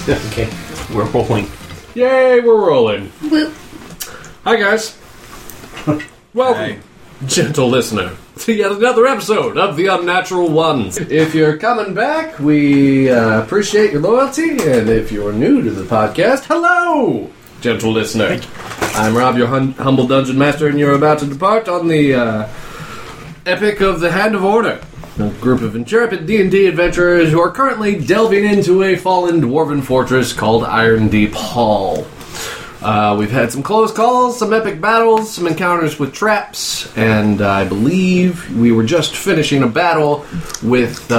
Okay, we're rolling. Yay, we're rolling. Whoop. Hi, guys. Welcome, gentle listener, to yet another episode of The Unnatural Ones. If you're coming back, we appreciate your loyalty, and if you're new to the podcast, hello, gentle listener. I'm Rob, your humble dungeon master, and you're about to depart on the Epic of the Hand of Order, a group of intrepid D&D adventurers who are currently delving into a fallen dwarven fortress called Iron Deep Hall. We've had some close calls, some epic battles, some encounters with traps, and I believe we were just finishing a battle with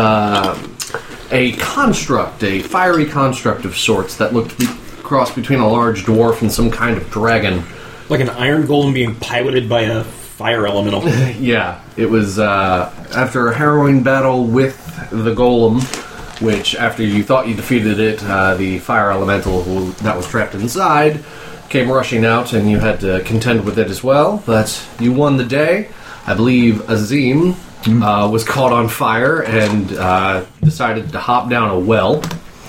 a construct, a fiery construct of sorts that looked to be crossed between a large dwarf and some kind of dragon. Like an iron golem being piloted by a fire elemental. Yeah, it was after a harrowing battle with the golem, which after you thought you defeated it, the fire elemental that was trapped inside came rushing out, and you had to contend with it as well. But you won the day. I believe Azim was caught on fire and decided to hop down a well.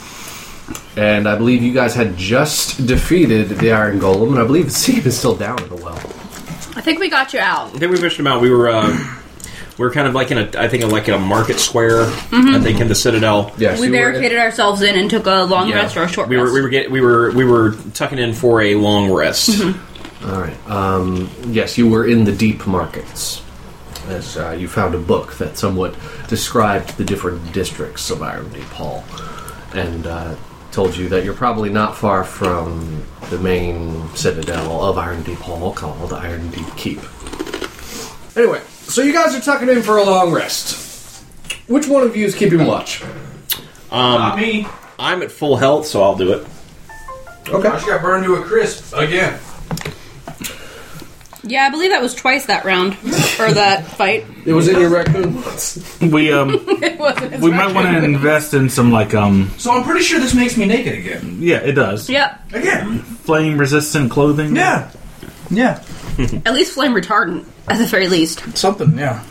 And I believe you guys had just defeated the Iron Golem, and I believe Azim is still down in the well. I think we got you out. I think we pushed him out. We were kind of like in a market square. I think in the Citadel. Yes, We barricaded ourselves in and took a long rest or a short We rest. we were tucking in for a long rest. All right. Yes, you were in the deep markets, as you found a book that somewhat described the different districts of Iron Deep Hall, and told you that you're probably not far from the main citadel of Iron Deep Hall, called Iron Deep Keep. Anyway, so you guys are tucking in for a long rest. Which one of you is keeping watch? Not me. I'm at full health, so I'll do it. Okay. I just got burned to a crisp again. Yeah, I believe that was twice that round. Or that fight. It was in your raccoon. It wasn't. We might want to invest in some So I'm pretty sure this makes me naked again. yeah, it does. Yep. Again. Flame resistant clothing. Yeah. Yeah. At least flame retardant, at the very least. Something, yeah.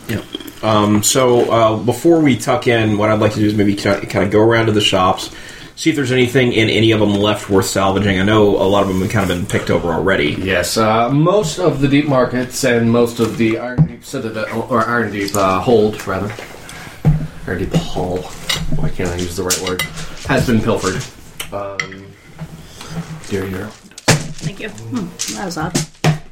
So before we tuck in, what I'd like to do is maybe kind of go around to the shops, see if there's anything in any of them left worth salvaging. I know a lot of them have kind of been picked over already. Yes, most of the deep markets and most of the Iron Deep Citadel, or Iron Deep Hold, rather. Iron Deep Hall. Why can't I use the right word? Has been pilfered. Here. Thank you. That was odd.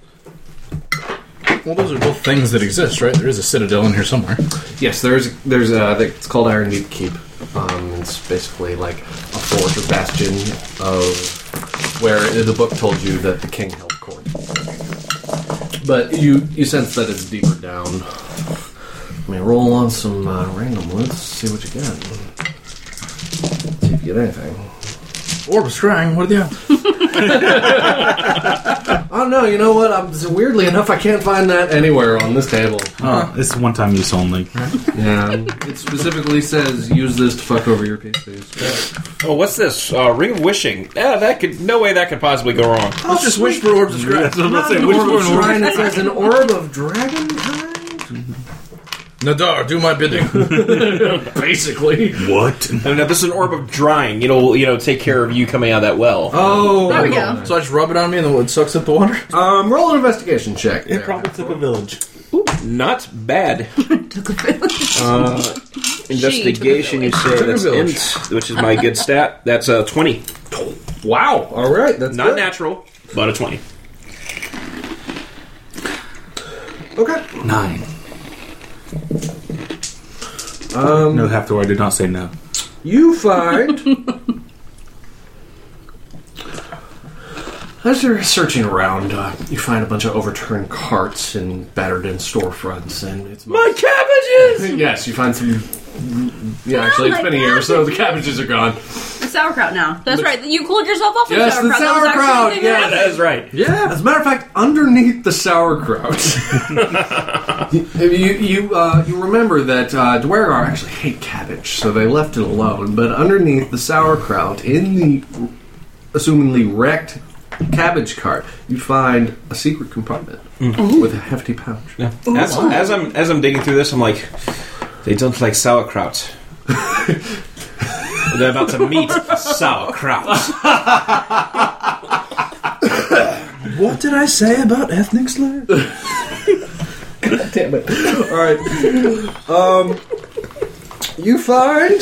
Well, those are both things that exist, right? There is a citadel in here somewhere. Yes, there's it's called Iron Deep Keep. It's basically like a fort or bastion of where the book told you that the king held court. But you sense that it's deeper down. I mean, roll on some random woods, see what you get. See if you get anything. Orb of Scrying, what do you have? Oh no, you know what? Weirdly enough, I can't find that anywhere on this table. Oh, it's one-time use only. Yeah, it specifically says use this to fuck over your PCs. Oh, what's this? Ring of Wishing. Yeah, no way that could possibly go wrong. Let's just wish for Orbs of Scrying. That's what I'm Not saying. an Which orb of one? shrine, it says an orb of dragon kind? Nadar, do my bidding. Basically. What? No, this is an orb of drying. It'll take care of you coming out of that well. Oh, There we go. So I just rub it on me and it sucks up the water? Roll an investigation check. It probably took a village. Not bad. Investigation, you say that's int, which is my good stat. That's a 20. Wow, alright, that's Not good. natural, but a 20. Okay. 9. No, have to. I did not say no. You find... As you're searching around, you find a bunch of overturned carts and battered-in storefronts, and it's... My cabbages! Yes, you find some... Yeah, actually, it's been a year, so the cabbages are gone. It's sauerkraut now. That's right. You cooled yourself off with Yes, the sauerkraut. That was actually sauerkraut, a thing yeah. that That is right. Yeah, as a matter of fact, underneath the sauerkraut, you remember that Dwegar actually hate cabbage, so they left it alone. But underneath the sauerkraut, in the assumingly wrecked cabbage cart, you find a secret compartment with a hefty pouch. Yeah. As I'm digging through this, I'm like, they don't like sauerkraut. They're about to meet sauerkraut. What did I say about ethnic slurs? God damn it. Alright. You find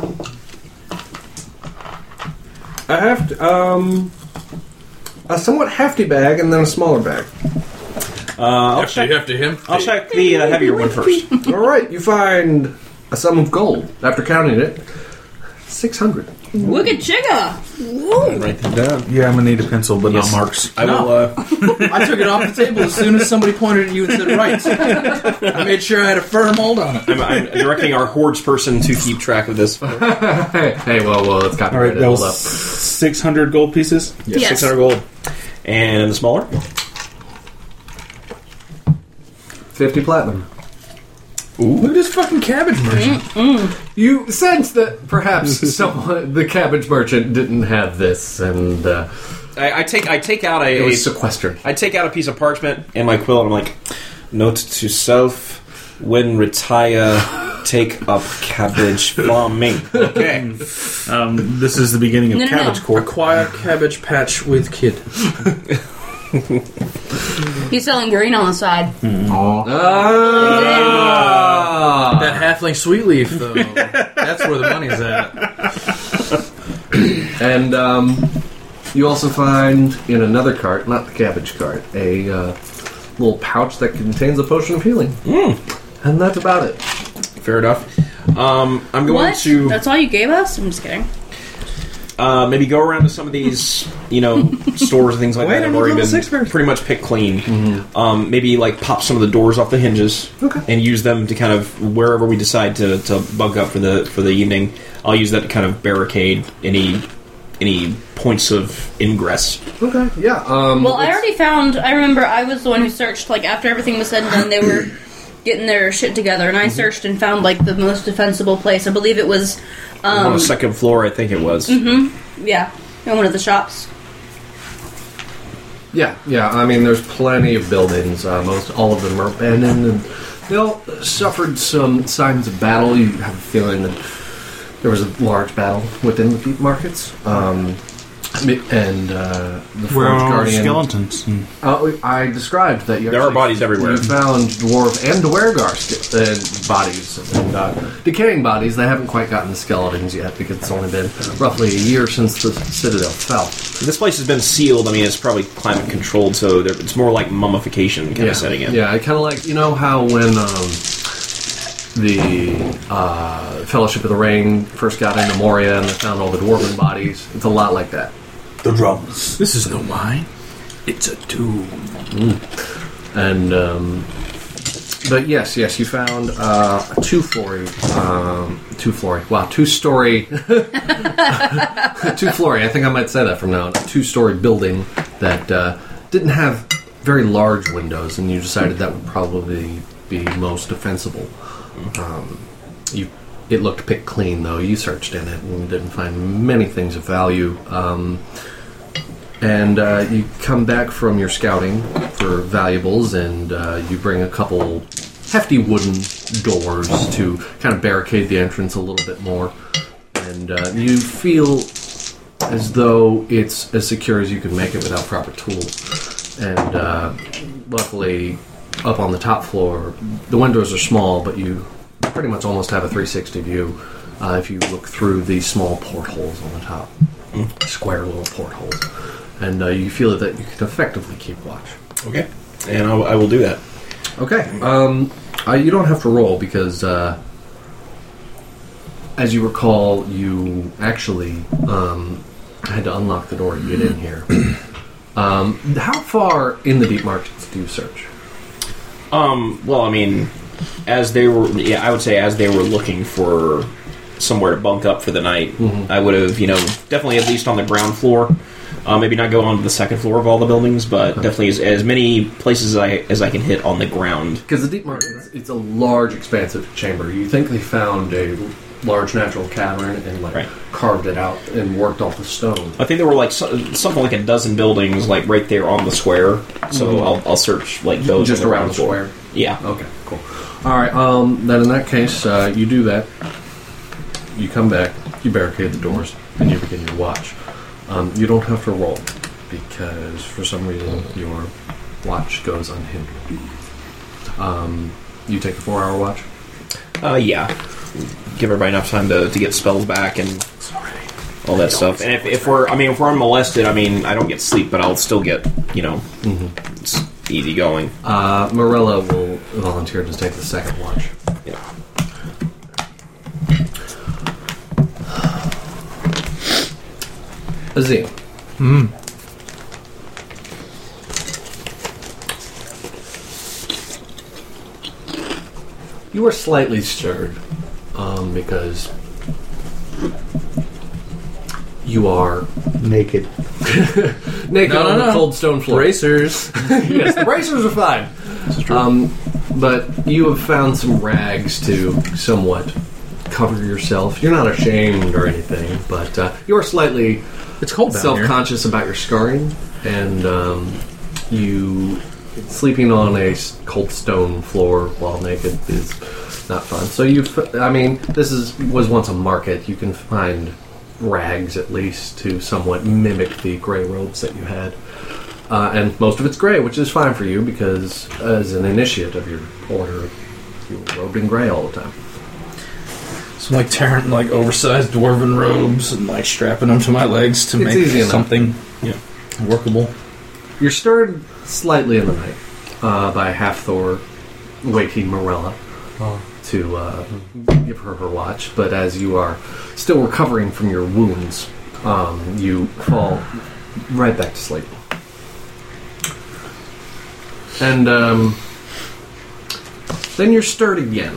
a somewhat hefty bag and then a smaller bag. I'll Hefty him. check the heavier one first. Alright, you find a sum of gold. After counting it, 600. Wicked chigga! Woo. Write them down. Yeah, I'm gonna need a pencil, but Yes. not marks. I will. I took it off the table as soon as somebody pointed at you and said right. I made sure I had a firm hold on it. I'm directing our hordes person to keep track of this. Hey, whoa, it's All right, copyrighted. that Hold was up. 600 gold pieces. Yes. 600 gold. And the smaller? 50 platinum. Look at this fucking cabbage merchant. You sense that perhaps the cabbage merchant didn't have this, and I take out it a was sequestered. I take out a piece of parchment and my quill, and I'm like, note to self: when retire, take up cabbage farming. Okay. This is the beginning of No. Cabbage Corp. Acquire cabbage patch with kid. He's selling green on the side. That halfling sweet leaf, though. That's where the money's at. And you also find in another cart, not the cabbage cart, a little pouch that contains a potion of healing. And that's about it. Fair enough. I'm going What? to That's all you gave us? I'm just kidding. maybe go around to some of these, stores and things like Wait, that. I'm Have already level been 6 first. pretty much picked clean. Maybe like pop some of the doors off the hinges, and use them to kind of wherever we decide to bunk up for the evening. I'll use that to kind of barricade any points of ingress. Okay, yeah. Well, I already found. I remember I was the one who searched. Like after everything was said and done, they were getting their shit together, and I searched and found like the most defensible place. I believe it was. On the second floor, I think it was. Yeah, in one of the shops. Yeah. I mean, there's plenty of buildings. Most all of them are abandoned, and they all suffered some signs of battle. You have a feeling that there was a large battle within the deep markets. And the Where Forge are Guardian. skeletons? I described that you There are actually- bodies everywhere. You found dwarf and dwergar bodies and decaying bodies. They haven't quite gotten the skeletons yet because it's only been roughly a year since the citadel fell. This place has been sealed. I mean, it's probably climate controlled, so it's more like mummification kind of setting in. Yeah, I kind of like how when the Fellowship of the Ring first got into Moria and they found all the dwarven bodies. It's a lot like that. The drums. This is no mine. It's a tomb. And but yes, you found a two-story, I think I might say that from now on. A two-story building that didn't have very large windows, and you decided that would probably be most defensible. It looked picked clean, though. You searched in it and didn't find many things of value. And you come back from your scouting for valuables, and you bring a couple hefty wooden doors to kind of barricade the entrance a little bit more. And you feel as though it's as secure as you can make it without proper tools. And luckily, up on the top floor, the windows are small, but you pretty much almost have a 360 view if you look through these small portholes on the top. Square little portholes. And you feel that you can effectively keep watch. Okay. And I will do that. Okay. You don't have to roll because, as you recall, you actually had to unlock the door to get in here. How far in the deep markets do you search? Well, I mean, as they were, I would say as they were looking for somewhere to bunk up for the night, I would have, definitely at least on the ground floor. Maybe not go on to the second floor of all the buildings, but definitely as many places as I can hit on the ground. Because the deep markets, it's a large, expansive chamber. You think they found a large natural cavern and carved it out and worked off the stone. I think there were like something like a dozen buildings like right there on the square. So I'll search like those Just on around the floor. square. Yeah. Okay, cool. All right. Then in that case, you do that. You come back. You barricade the doors, and you begin your watch. You don't have to roll, because for some reason your watch goes unhindered. You take a 4-hour watch? Yeah. Give everybody enough time to get spells back and all that stuff. And if we're unmolested, I don't get sleep, but I'll still get, it's easy going. Morella will volunteer to take the second watch. Yeah. Azim. You are slightly stirred because you are Naked. naked on the cold stone floor. Bracers. Yes, the bracers are fine. But you have found some rags to somewhat cover yourself. You're not ashamed or anything, but you are slightly It's cold down here. self-conscious about your scarring, and you sleeping on a cold stone floor while naked is not fun. So this was once a market. You can find rags at least to somewhat mimic the gray robes that you had, and most of it's gray, which is fine for you because as an initiate of your order, you were robed in gray all the time. So I'm tearing oversized dwarven robes and strapping them to my legs to It's make easy enough. something workable. You're stirred slightly in the night by Half-Thor waking Morella to give her watch, but as you are still recovering from your wounds, you fall right back to sleep. And then you're stirred again.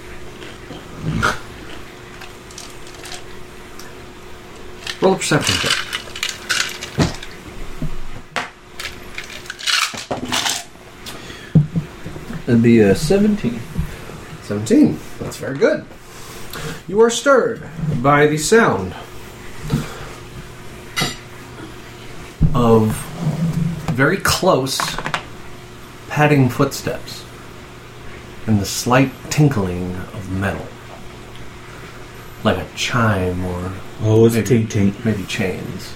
Roll a perception check. It'd be 17. 17. That's very good. You are stirred by the sound of very close padding footsteps and the slight tinkling of metal. Like a chime or Oh, it's a maybe, tink tink. maybe chains.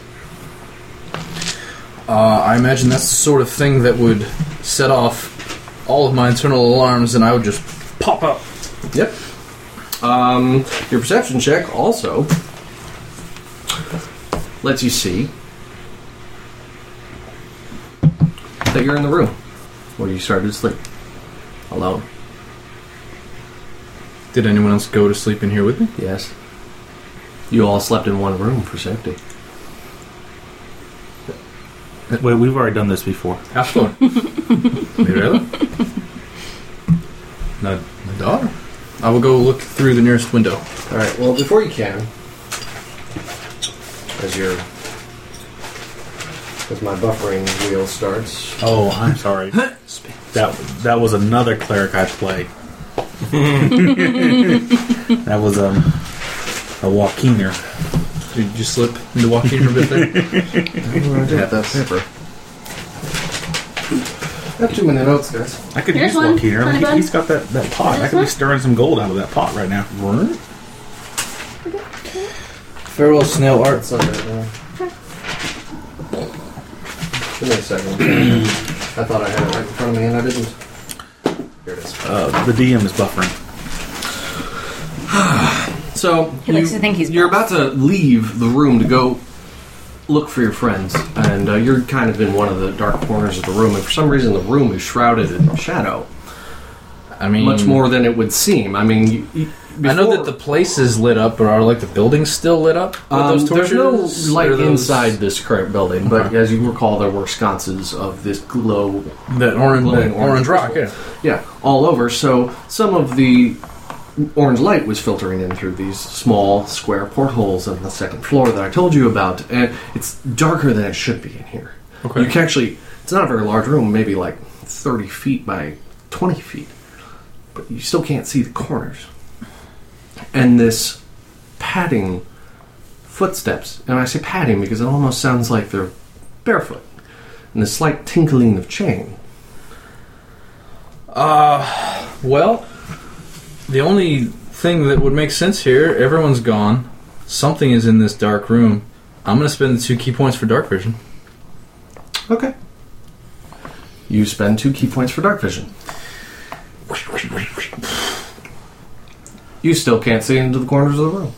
I imagine that's the sort of thing that would set off all of my internal alarms, and I would just pop up. Yep. Your perception check also lets you see that you're in the room where you started to sleep alone. Did anyone else go to sleep in here with me? Yes. You all slept in one room for safety. Wait, we've already done this before. Half-Thor. Really? My daughter. I will go look through the nearest window. All right. Well, before you can, as my buffering wheel starts. Oh, I'm sorry. that was another cleric I played. That was a Joaquiner. Did you slip into walking for a bit there? Yeah, that's paper. I have too many notes, guys. I could Here's use one. Joaquiner. Honey bun. He's got that pot. I This could one? be stirring some gold out of that pot right now. Farewell snail art. It's under there. Give me a second. I thought I had it right in front of me, and I didn't. Here it is. The DM is buffering. So He likes to think he's you're boss. about to leave the room to go look for your friends, and you're kind of in one of the dark corners of the room, and for some reason the room is shrouded in shadow, I mean, much more than it would seem. I mean, I know that the place is lit up, but are the buildings still lit up with those torches? there's no light Or those- inside this current building, but as you recall, there were sconces of this glow, that orange, glowing orange rock. crystal. Yeah. Yeah, all over. So some of the orange light was filtering in through these small square portholes on the second floor that I told you about, and it's darker than it should be in here. Okay. You can actually, it's not a very large room, maybe 30 feet by 20 feet, but you still can't see the corners. And this padding footsteps, and I say padding because it almost sounds like they're barefoot, and the slight tinkling of chain. Well, the only thing that would make sense here, everyone's gone. something is in this dark room. I'm going to spend the 2 key points for dark vision. Okay. You spend 2 key points for dark vision. You still can't see into the corners of the room.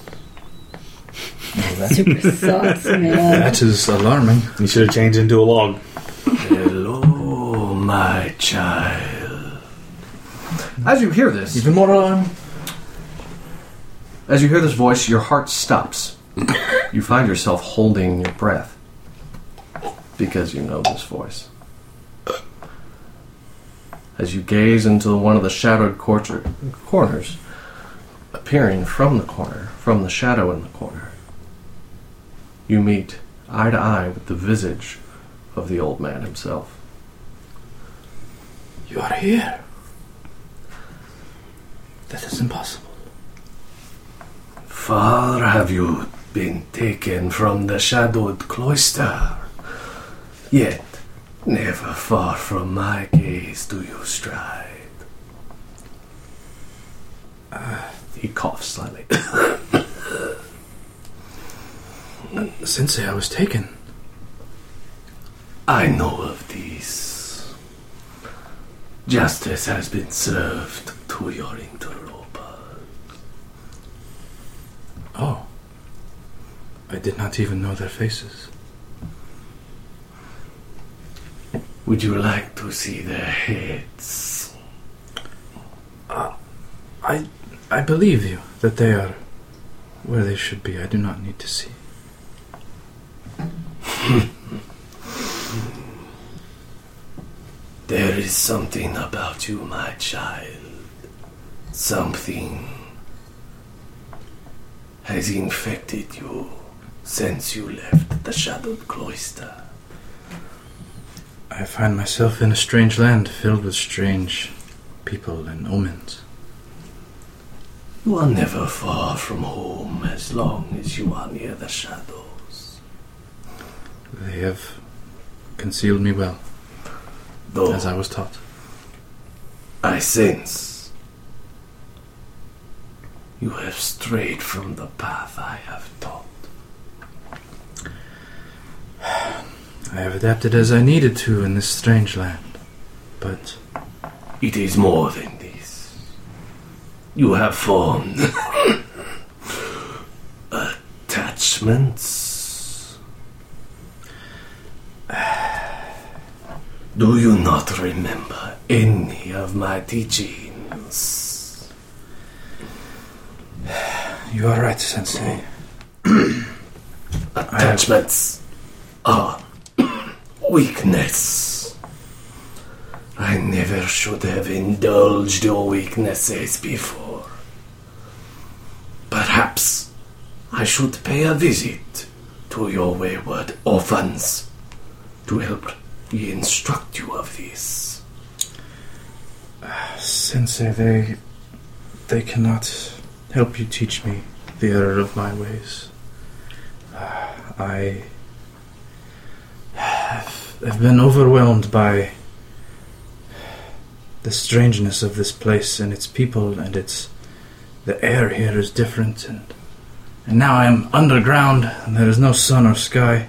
Super sucks, man. That is alarming. You should have changed into a log. Hello, my child. As you hear this, Even more alarming. as you hear this voice, your heart stops. You find yourself holding your breath because you know this voice. As you gaze into one of the shadowed corners, appearing from the shadow in the corner, you meet eye to eye with the visage of the old man himself. You are here. That is impossible. Far have you been taken from the shadowed cloister, yet never far from my gaze do you stride. He coughs slightly. Sensei, I was taken. I know of these. Justice has been served to your interloper. Oh. I did not even know their faces. Would you like to see their heads? I believe you that they are where they should be. I do not need to see. There is something about you, my child. Something has infected you since you left the shadowed cloister. I find myself in a strange land filled with strange people and omens. You are never far from home as long as you are near the shadows. They have concealed me well, Though as I was taught. I sense you have strayed from the path I have taught. I have adapted as I needed to in this strange land, but It is more than this. You have formed attachments. Do you not remember any of my teachings? you are right, Sensei. Attachments are weakness. I never should have indulged your weaknesses before. Perhaps I should pay a visit to your wayward orphans to help re-instruct you of this. Sensei, they cannot help you teach me the error of my ways. I have been overwhelmed by the strangeness of this place and its people, and the air here is different, and now I am underground and there is no sun or sky.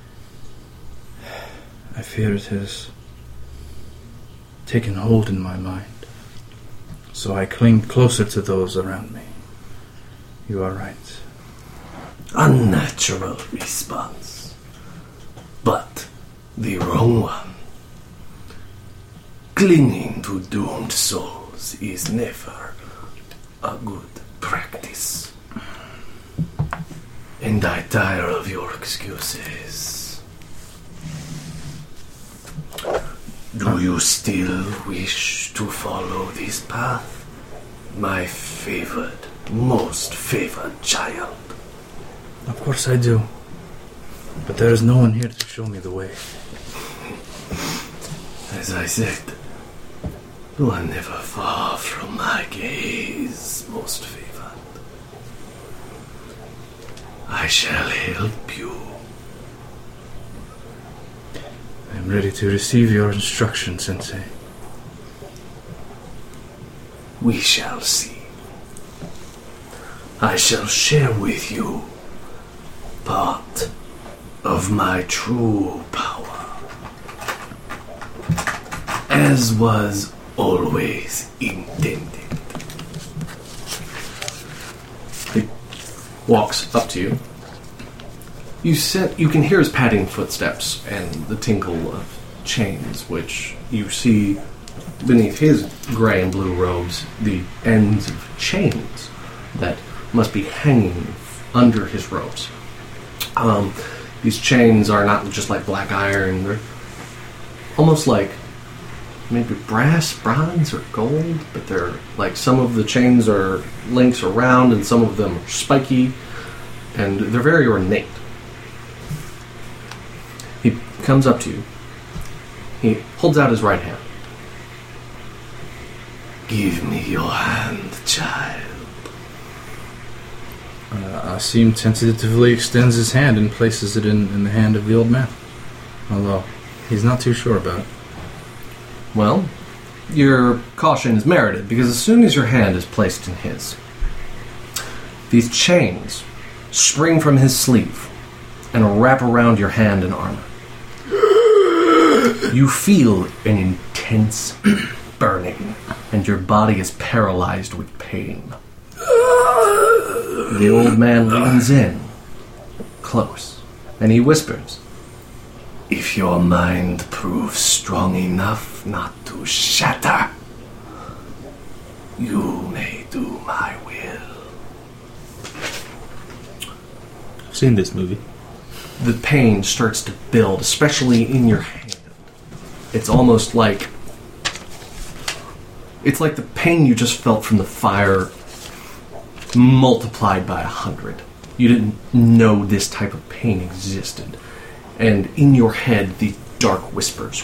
I fear it has taken hold in my mind, so I cling closer to those around me. You are right. Unnatural response, but the wrong one. Clinging to doomed souls is never a good practice. And I tire of your excuses. Do you still wish to follow this path? My most favored child. Of course I do. But there is no one here to show me the way. As I said, you are never far from my gaze, most favored. I shall help you. I am ready to receive your instruction, Sensei. We shall see. I shall share with you part of my true power, as was always intended. He walks up to you. You can hear his padding footsteps and the tinkle of chains, which you see beneath his gray and blue robes, the ends of chains that must be hanging under his robes. These chains are not just like black iron, they're almost like maybe brass, bronze, or gold, but they're like some of the chains are links are round and some of them are spiky, and they're very ornate. He comes up to you. He holds out his right hand. Give me your hand, child. Asim tentatively extends his hand and places it in the hand of the old man. Although, he's not too sure about it. Well, your caution is merited, because as soon as your hand is placed in his, these chains spring from his sleeve and wrap around your hand and armor. You feel an intense burning, and your body is paralyzed with pain. The old man leans in, close, and he whispers, "If your mind proves strong enough not to shatter, you may do my will." I've seen this movie. The pain starts to build, especially in your hand. It's almost like... It's like the pain you just felt from the fire multiplied by 100. You didn't know this type of pain existed. And in your head, the dark whispers,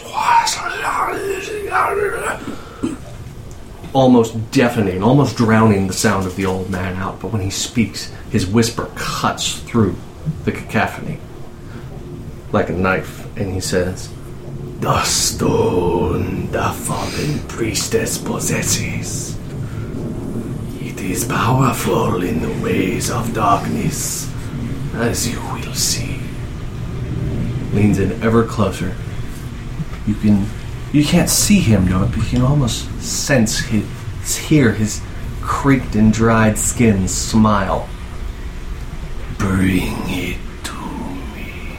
almost deafening, almost drowning the sound of the old man out. But when he speaks, his whisper cuts through the cacophony like a knife, and he says, "The stone the fallen priestess possesses. It is powerful in the ways of darkness, as you will see." Leans in ever closer. You can't see him do it, but you can almost hear his creaked and dried skin smile. "Bring it to me."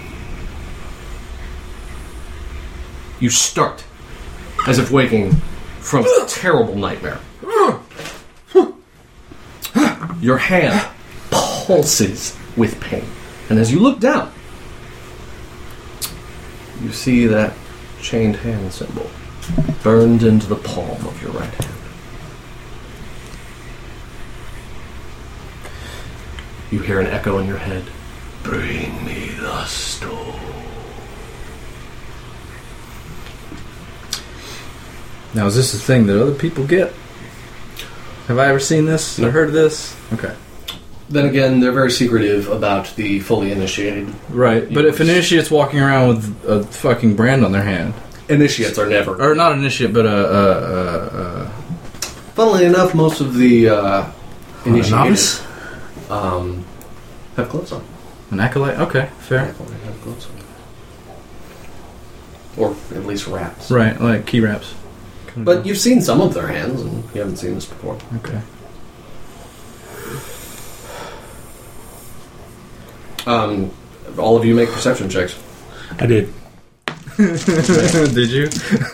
You start, as if waking from a terrible nightmare. Your hand pulses with pain, and as you look down, you see that chained hand symbol burned into the palm of your right hand. You hear an echo in your head. "Bring me the stone." Now, is this a thing that other people get? Have I ever seen this or heard of this? Okay. Then again, they're very secretive about the fully initiated. Right, but if an initiate's walking around with a fucking brand on their hand... Initiates are never. Or not initiate, but Funnily enough, most of the initiated novice? Have clothes on. An acolyte? Okay, fair. Have clothes on. Or at least wraps. Right, like key wraps. But you've seen some of their hands, and you haven't seen this before. Okay. All of you make perception checks. I did. Did you?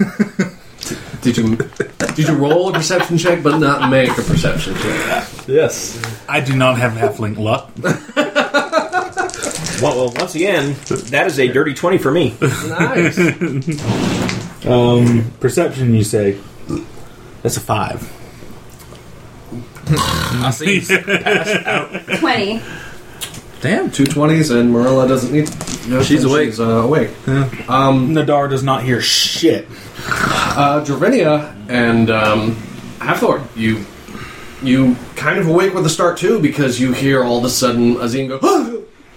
Did you roll a perception check but not make a perception check? Yes. I do not have halfling luck. Well, once again, that is a dirty 20 for me. Nice. Perception, you say? That's a 5. I see. 20. Damn. 2 20s, and Marilla doesn't need. No, She's awake. She's awake. Yeah. Nadar does not hear shit. Dravinia and Hathor, you kind of awake with a start too, because you hear all of a sudden Azim go. "Ah!"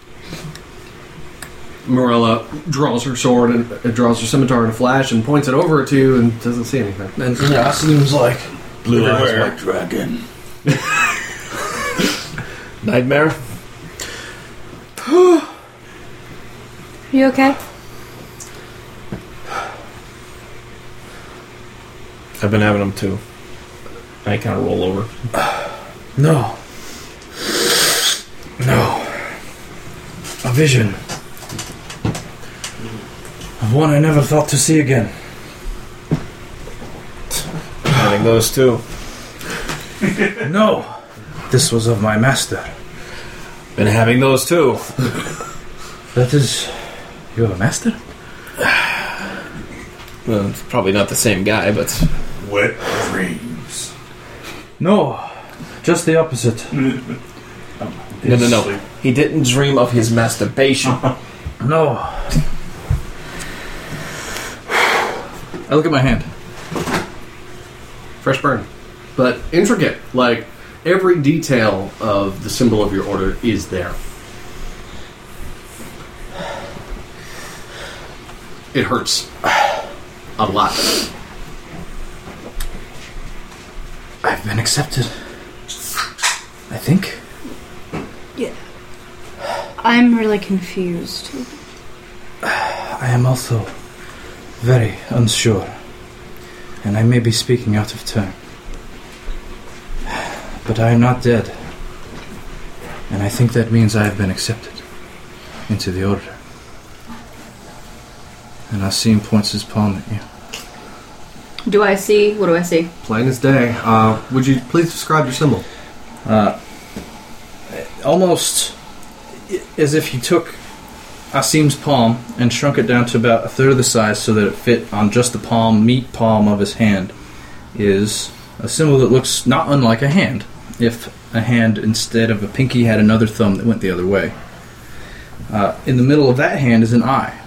Marilla draws her sword and draws her scimitar in a flash and points it over to you and doesn't see anything. And Asim's like, Blue eyes white dragon. Nightmare? You okay? I've been having them too. I kind of roll over. No. No. A vision. Of one I never thought to see again. Having those too. No. This was of my master. Been having those too. That is... You have a master? Well, it's probably not the same guy, but... Wet dreams. No. Just the opposite. No. He didn't dream of his masturbation. No. I look at my hand. Fresh burn. But intricate. Like, every detail of the symbol of your order is there. It hurts. A lot. I've been accepted. I think. Yeah. I'm really confused. I am also very unsure. And I may be speaking out of turn. But I am not dead. And I think that means I have been accepted into the order. And Asim points his palm at you. Do I see? What do I see? Plain as day. Would you please describe your symbol? Almost as if you took Asim's palm and shrunk it down to about a third of the size so that it fit on just the meat palm of his hand, is a symbol that looks not unlike a hand. If a hand, instead of a pinky, had another thumb that went the other way. In the middle of that hand is an eye.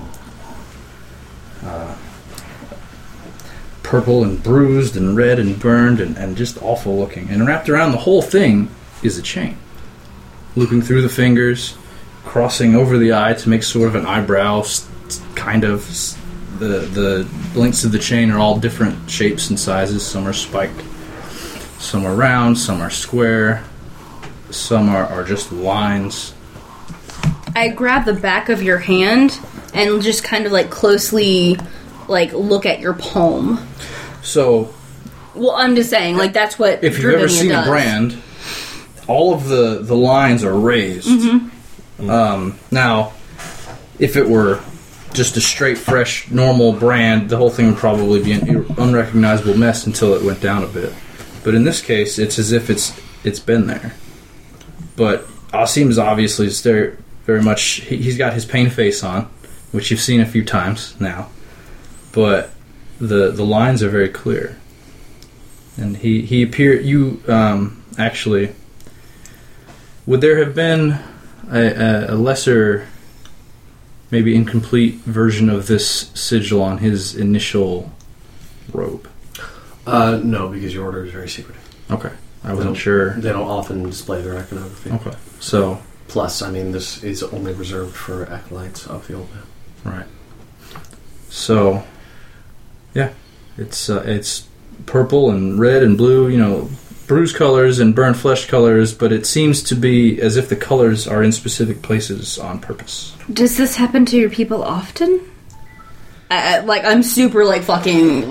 Purple and bruised and red and burned and just awful looking. And wrapped around the whole thing is a chain. Looping through the fingers, crossing over the eye to make sort of an eyebrow, kind of. The lengths of the chain are all different shapes and sizes. Some are spiked, some are round, some are square, some are just lines. I grab the back of your hand and just kind of closely look at your palm. So, well, I'm just saying, that's what if you've ever seen does. a brand, all of the lines are raised. Mm-hmm. Now, if it were just a straight, fresh, normal brand, the whole thing would probably be an unrecognizable mess until it went down a bit. But in this case, it's as if it's been there. But Asim's obviously very much... He's got his pain face on, which you've seen a few times now. But the lines are very clear. And he appeared... You, actually... Would there have been a lesser... maybe incomplete version of this sigil on his initial robe? No, because your order is very secretive. Okay. I wasn't sure. They don't often display their iconography. Okay. So... Plus, this is only reserved for acolytes of the old man. Right. So... Yeah. It's purple and red and blue, bruised colors and burnt flesh colors, but it seems to be as if the colors are in specific places on purpose. Does this happen to your people often? I'm super studying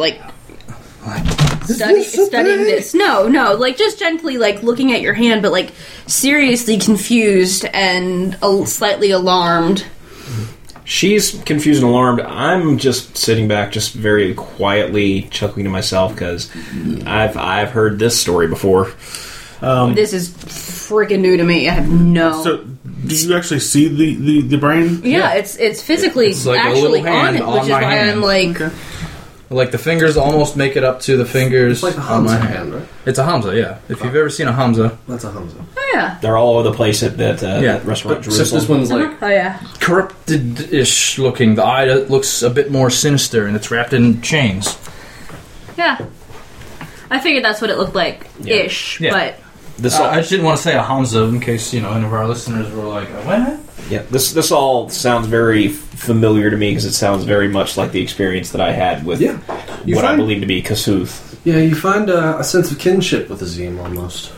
this. No, just gently looking at your hand, but seriously confused and slightly alarmed. She's confused and alarmed. I'm just sitting back, just very quietly chuckling to myself because I've heard this story before. This is freaking new to me. I have no. So, did you actually see the brain? Yeah, it's physically It's like a actually little hand on it, on which is my why hand. I'm The fingers almost make it up to the fingers It's like a on my Hamza hand. hand, right? It's a Hamza, yeah. If you've ever seen a Hamza, That's a Hamza. Oh yeah. They're all over the place at that restaurant in Except Jerusalem. this one's Oh yeah. corrupted-ish looking. The eye looks a bit more sinister, and it's wrapped in chains. Yeah. I figured that's what it looked like, ish, Yeah. but This all, I just didn't want to say a Hamza in case any of our listeners were like, what? yeah, this all sounds very familiar to me because it sounds very much like the experience that I had with You what I find- believe to be Kasuth. Yeah, you find a sense of kinship with Azim almost.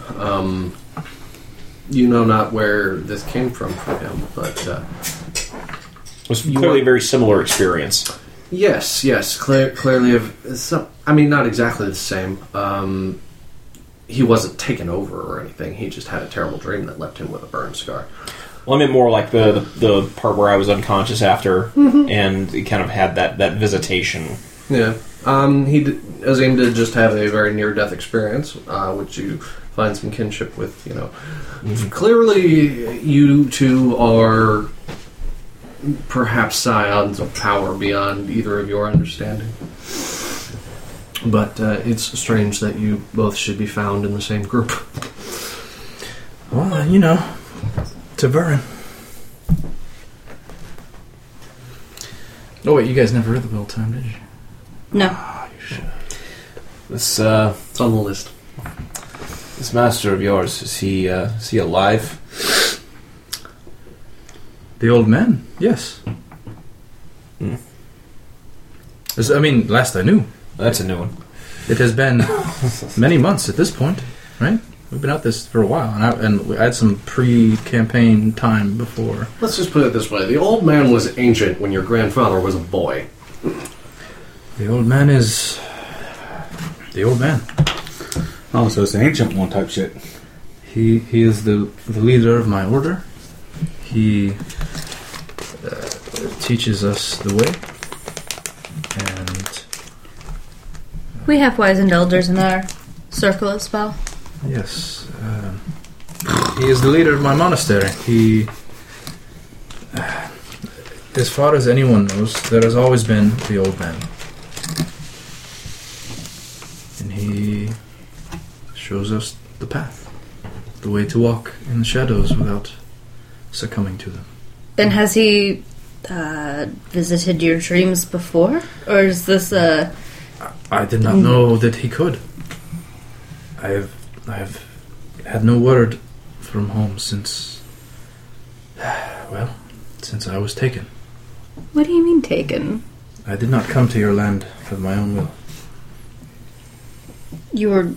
You know not where this came from for him, but was clearly a very similar experience. Yes, clearly. I mean, not exactly the same. He wasn't taken over or anything. He just had a terrible dream that left him with a burn scar. Well, I meant more like the part where I was unconscious after, and he kind of had that visitation. Yeah. Azim did just have a very near-death experience, which you find some kinship with, you know. Clearly, you two are perhaps scions of power beyond either of your understanding. But it's strange that you both should be found in the same group. Well, you know, Taverin. Oh wait, you guys never read the Will Time, did you? No. Oh, you should. This It's on the list. this master of yours, is he alive? The old man? Yes. I mean, last I knew. That's a new one. It has been many months at this point, right? We've been at this for a while, and we had some pre-campaign time before. Let's just put it this way. The old man was ancient when your grandfather was a boy. The old man is... the old man. Oh, so it's the ancient one type shit. He is the leader of my order. He teaches us the way. And We have wizened elders in our circle as well. yes, he is the leader of my monastery. He, as far as anyone knows, there has always been the old man. And he shows us the path, the way to walk in the shadows without succumbing to them. Then has he visited your dreams before? Or is this a... I did not know that he could. I have had no word from home since I was taken. What do you mean taken? I did not come to your land of my own will. You were...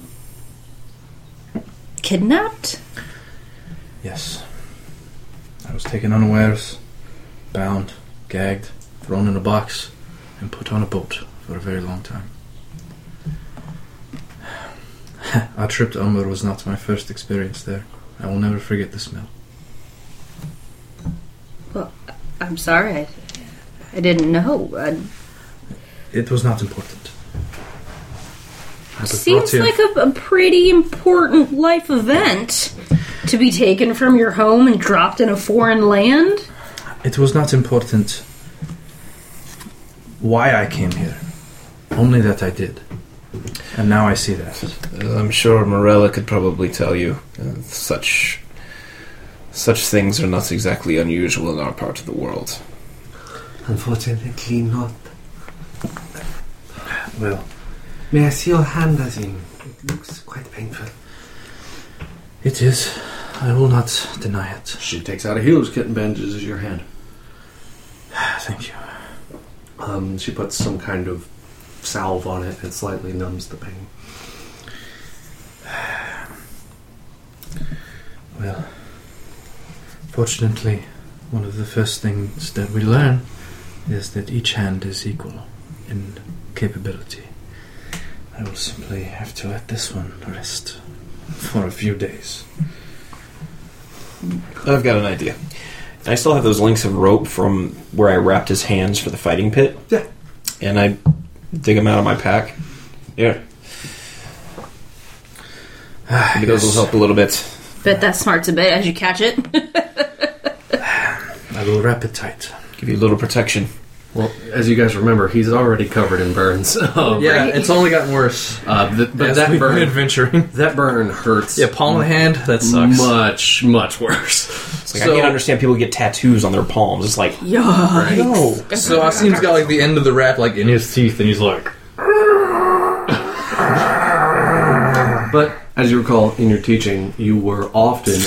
kidnapped? Yes. I was taken unawares, bound, gagged, thrown in a box, and put on a boat for a very long time. Our trip to Umber was not my first experience there. I will never forget the smell. Well, I'm sorry. I didn't know. It was not important. I was Seems brought here- like a pretty important life event to be taken from your home and dropped in a foreign land. It was not important why I came here. Only that I did. And now I see that. I'm sure Morella could probably tell you. Such things are not exactly unusual in our part of the world. Unfortunately not. Well, May I see your hand, Azim? It looks quite painful. it is. I will not deny it. She takes out a healer's kit and bandages your hand. Thank you. She puts some kind of salve on it and slightly numbs the pain. Well, fortunately, one of the first things that we learn is that each hand is equal in capability. I will simply have to let this one rest for a few days. I've got an idea. I still have those links of rope from where I wrapped his hands for the fighting pit. Yeah. And I dig them out of my pack. Yeah. Maybe those will help a little bit. Bet that smarts a bit as you catch it. I will wrap it tight. Give you a little protection. Well, as you guys remember, he's already covered in burns. Yeah, it's only gotten worse. But As that we've been burn, adventuring. that burn hurts. Yeah, palm of the hand, that sucks. Much, much worse. It's like, I can't understand people who get tattoos on their palms. It's like, Yeah. no. So Asim's got like the end of the wrap like in his teeth, and he's like, But as you recall, in your teaching, you were often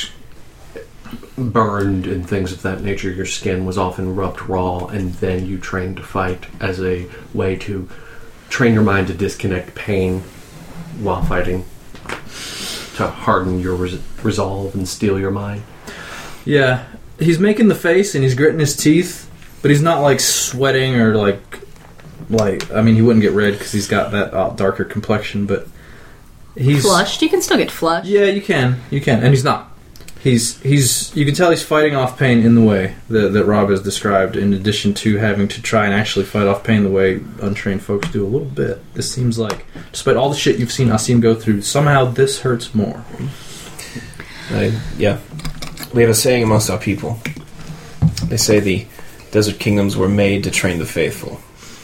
burned and things of that nature. Your skin was often rubbed raw, and then you trained to fight as a way to train your mind to disconnect pain while fighting, to harden your resolve and steel your mind. yeah. He's making the face and he's gritting his teeth, but he's not like sweating or like. I mean, he wouldn't get red because he's got that darker complexion, but he's Flushed. You can still get flushed. Yeah, you can, and he's not. He's. You can tell he's fighting off pain in the way that Rob has described. In addition to having to try and actually fight off pain the way untrained folks do a little bit. This seems like, despite all the shit you've seen Asim go through, somehow this hurts more. Yeah, we have a saying amongst our people. They say the desert kingdoms were made to train the faithful.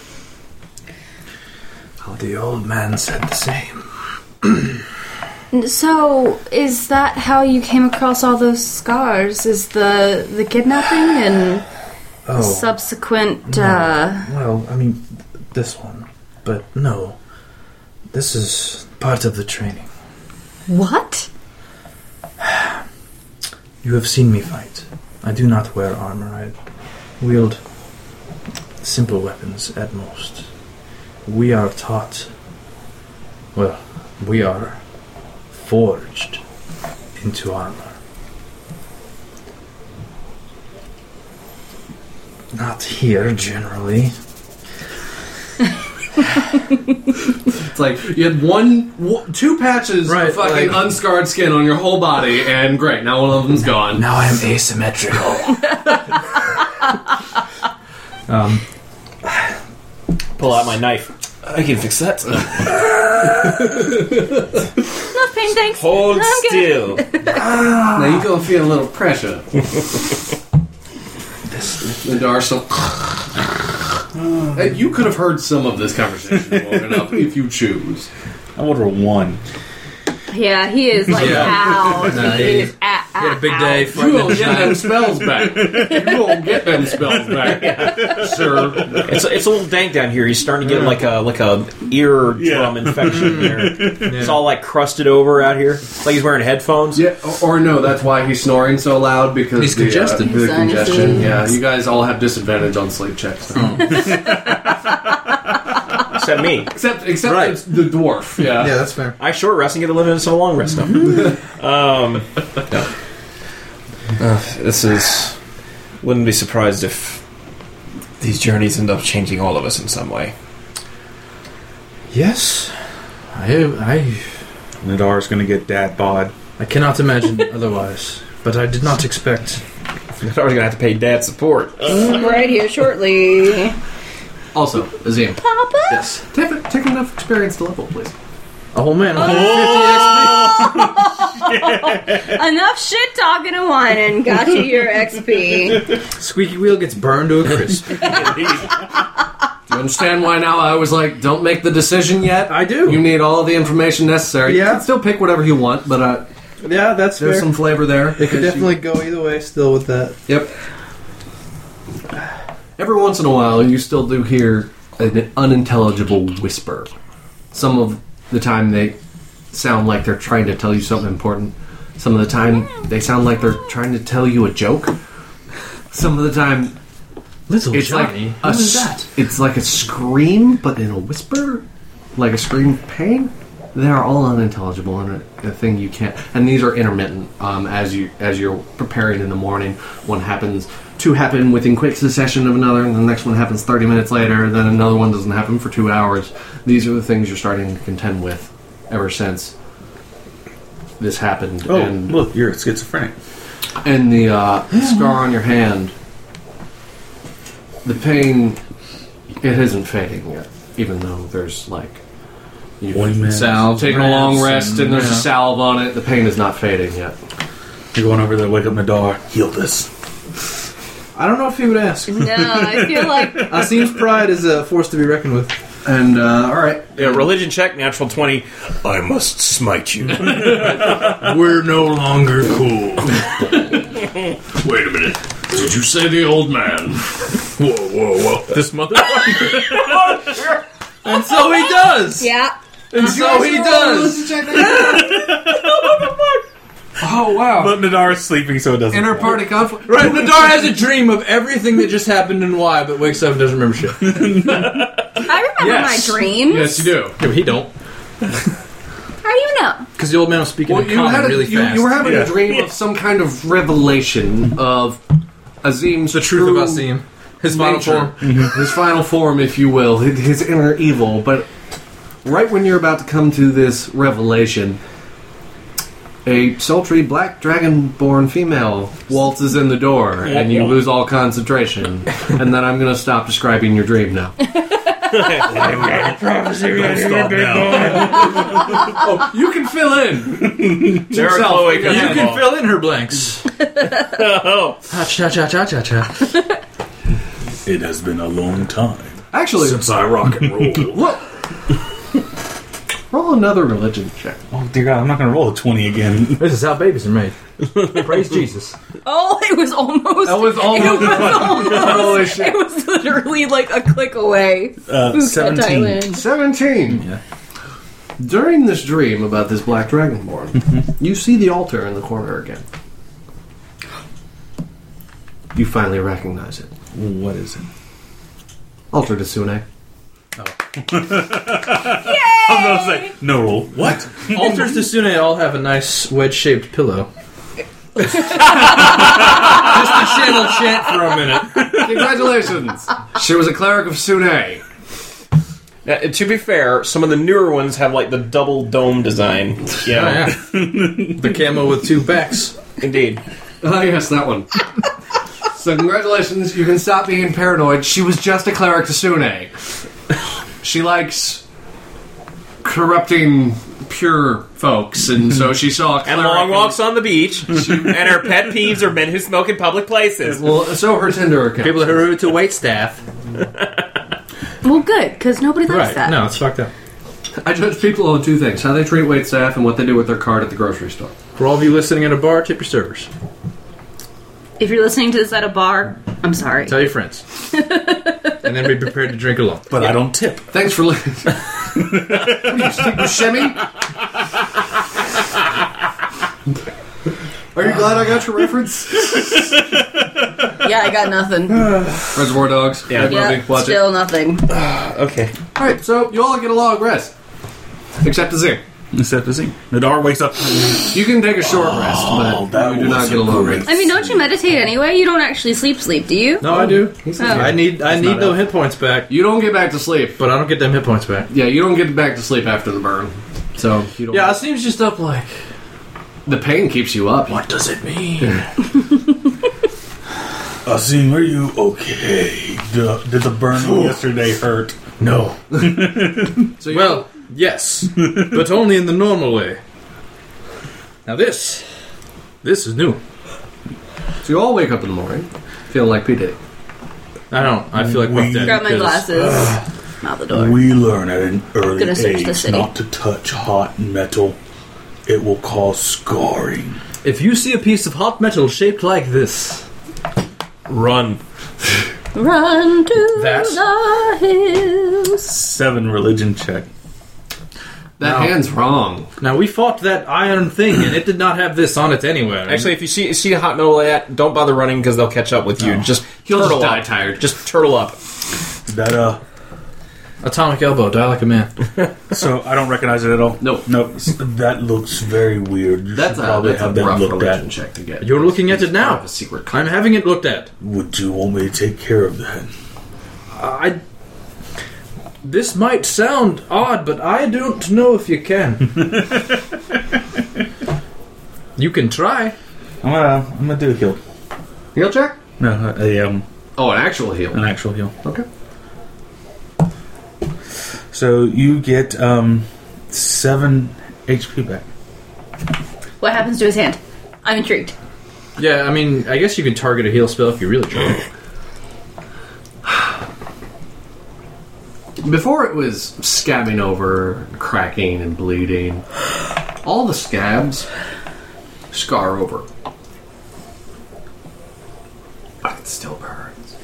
Oh, the old man said the same. So, is that how you came across all those scars? Is the kidnapping and subsequent... Well, I mean, this one. But no. This is part of the training. What? You have seen me fight. I do not wear armor. I wield simple weapons at most. We are taught... Well, we are... forged into armor. Not here, generally. It's like you had two patches Right, of fucking like- unscarred skin on your whole body, and great, now one of them's gone. Now I am asymmetrical. Pull out my knife. I can fix that. No pain, thanks. Hold I'm good. still. Now you gonna feel a little pressure. The Darcel. You could have heard some of this conversation long enough if you choose. I order one. Yeah, he is like out. Nah, He he- is out. He had a big day. You gonna get them spells back. You gonna get them spells back, sir. It's a little dank down here. He's starting to get like a eardrum infection here. It's all like crusted over out here. It's like he's wearing headphones. Yeah, or no, that's why he's snoring so loud because He's congested. The Sinuses. congestion. Yeah, you guys all have disadvantage on sleep checks. Now. Except me. Except Right. it's the dwarf. Yeah. Yeah, that's fair. I short rest and get a limit some long rest stuff. This is... Wouldn't be surprised if these journeys end up changing all of us in some way. Yes. I Nadar's gonna get dad bod. cannot imagine otherwise. But I did not expect... I was going to have to pay dad support. Right here shortly. Also, Azim. Papa? Yes. Take enough experience to level, please. Oh man, 150 Enough shit talking and whining. Got you your XP. XP. Squeaky wheel gets burned to a crisp. Do you understand why now I was like, don't make the decision yet? I do. You need all of the information necessary. Yeah. You can still pick whatever you want, but Yeah, that's there's some flavor there. It could definitely go either way still with that. Yep. Every once in a while, you still do hear an unintelligible whisper. Some of the time, they sound like they're trying to tell you something important. Some of the time, they sound like they're trying to tell you a joke. Some of the time, Little it's Johnny. like Who is that? It's like a scream, but in a whisper, like a scream of pain. They are all unintelligible and a thing you can't. And these are intermittent. As you're preparing in the morning, two happen within quick succession of another, and the next one happens 30 minutes later. Then another one doesn't happen for 2 hours. These are the things you're starting to contend with ever since this happened. Oh, and look, you're schizophrenic. and the scar on your hand, the pain, it isn't fading yet. Even though there's like. Ointment. Salve. Taking a long rest and there's a yeah. salve on it. The pain is not fading yet. You're going over there, wake up Nadar, heal this. I don't know if he would ask. No, I feel like Asim's pride is a force to be reckoned with. And all right, Yeah, religion check, natural 20. I must smite you. We're no longer cool. wait a minute. Did you say the old man? Whoa. This motherfucker. And so he does! yeah. And so he does! Oh wow! But Nadar is sleeping, so it doesn't. Inter party conflict. Right, Nadar has a dream of everything that just happened and why, but wakes up and doesn't remember shit. I remember Yes. my dreams. Yes, you do. Yeah, but he don't. How do you know? Because the old man was speaking Well, in you common had really fast. you were having Yeah. a dream of some kind of revelation of Azim's the truth of Asim. his final nature. form, his final form, if you will, his inner evil. But right when you're about to come to this revelation, a sultry black dragonborn female waltzes in the door, and you lose all concentration. And then I'm going to stop describing your dream now. Oh, you can fill in. Sarah Chloe You can fill in her blanks. Cha-cha-cha-cha-cha. It has been a long time Actually, since I rock and roll. roll another religion check. Oh dear God, I'm not going to roll a 20 again. This is how babies are made. Praise Jesus. Oh, it was almost. That was almost. Holy shit. It was literally like a click away. 17. 17. Yeah. During this dream about this black dragonborn, you see the altar in the corner again. You finally recognize it. What is it? Altar de Sune. I'm going to say, no roll. What? Altars to Sune all have a nice wedge-shaped pillow. Just to channel chant for a minute. Congratulations! She was a cleric of Sune. Now, to be fair, some of the newer ones have like the double dome design. Yeah, The camo with two backs. indeed. Ah, yes, that one. So congratulations, you can stop being paranoid. She was just a cleric to Sune. She likes corrupting pure folks, and so she saw a cleric. And long walks on the beach. And her pet peeves are men who smoke in public places. Well, so her Tinder account. People who are rude to waitstaff. Well, good, because nobody likes that. No, it's fucked up. I judge people on two things: how they treat waitstaff and what they do with their card at the grocery store. For all of you listening at a bar, tip your servers. If you're listening to this at a bar, I'm sorry. Tell your friends. And then be prepared to drink alone. But I don't tip. Thanks for listening. You stick with Shemmy? Are you glad I got your reference? Yeah, I got nothing. Reservoir Dogs. Yeah. Great movie. Yeah, Watch still nothing. Okay. it. Alright, so you all get a long rest. Except the Zing. Except to see. Nadar wakes up. You can take a short rest, but that you do not was get a long great. rest. I mean, don't you meditate anyway? You don't actually sleep, do you? No, I do. Oh. I need those hit points back, You don't get back to sleep. but I don't get them hit points back. Yeah, you don't get back to sleep after the burn. So, you don't. Yeah, Asim's just up like, The pain keeps you up. what does it mean? Asim, are you okay? Did the burn yesterday hurt? No. So you Well, yes, but only in the normal way. Now this is new. So you all wake up in the morning feeling like P. Diddy. I don't. I feel like Puff Daddy. Grab my because- glasses. Out the door. We learn at an early Gonna search the age city. not to touch hot metal. It will cause scarring. If you see a piece of hot metal shaped like this, Run. Run to That- the hills. 7 religion check. That No. hand's wrong. now we fought that iron thing, and it did not have this on it anywhere. Actually, if you see a hot metal like that, don't bother running because they'll catch up with you. Just He'll just turtle die up. tired. Just turtle up. That atomic elbow, die like a man. so I don't recognize it at all. Nope. Nope. That looks very weird. You That's should a, probably that's a have that rough looked religion at. check to get. You're looking at it Part now. of a secret I'm having it looked at. Would you want me to take care of that? This might sound odd, but I don't know if you can. You can try. I'm gonna do a heal. Heal check? No, Oh, an actual heal. an actual heal. Okay. So you get 7 HP back. What happens to his hand? I'm intrigued. Yeah, I mean, I guess you could target a heal spell if you really try. Before it was scabbing over, cracking, and bleeding, all the scabs scar over. But it still burns.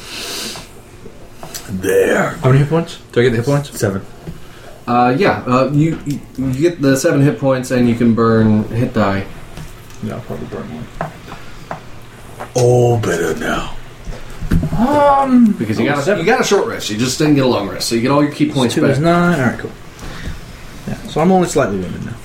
There. How many hit points? Do I get the hit points? 7. You get the 7 hit points and you can burn hit die. Yeah, I'll probably burn one. All better now. Because you got a short rest. You just didn't get a long rest. So you get all your key points 2 back. is 9. Alright, cool. Yeah, so I'm only slightly wounded now.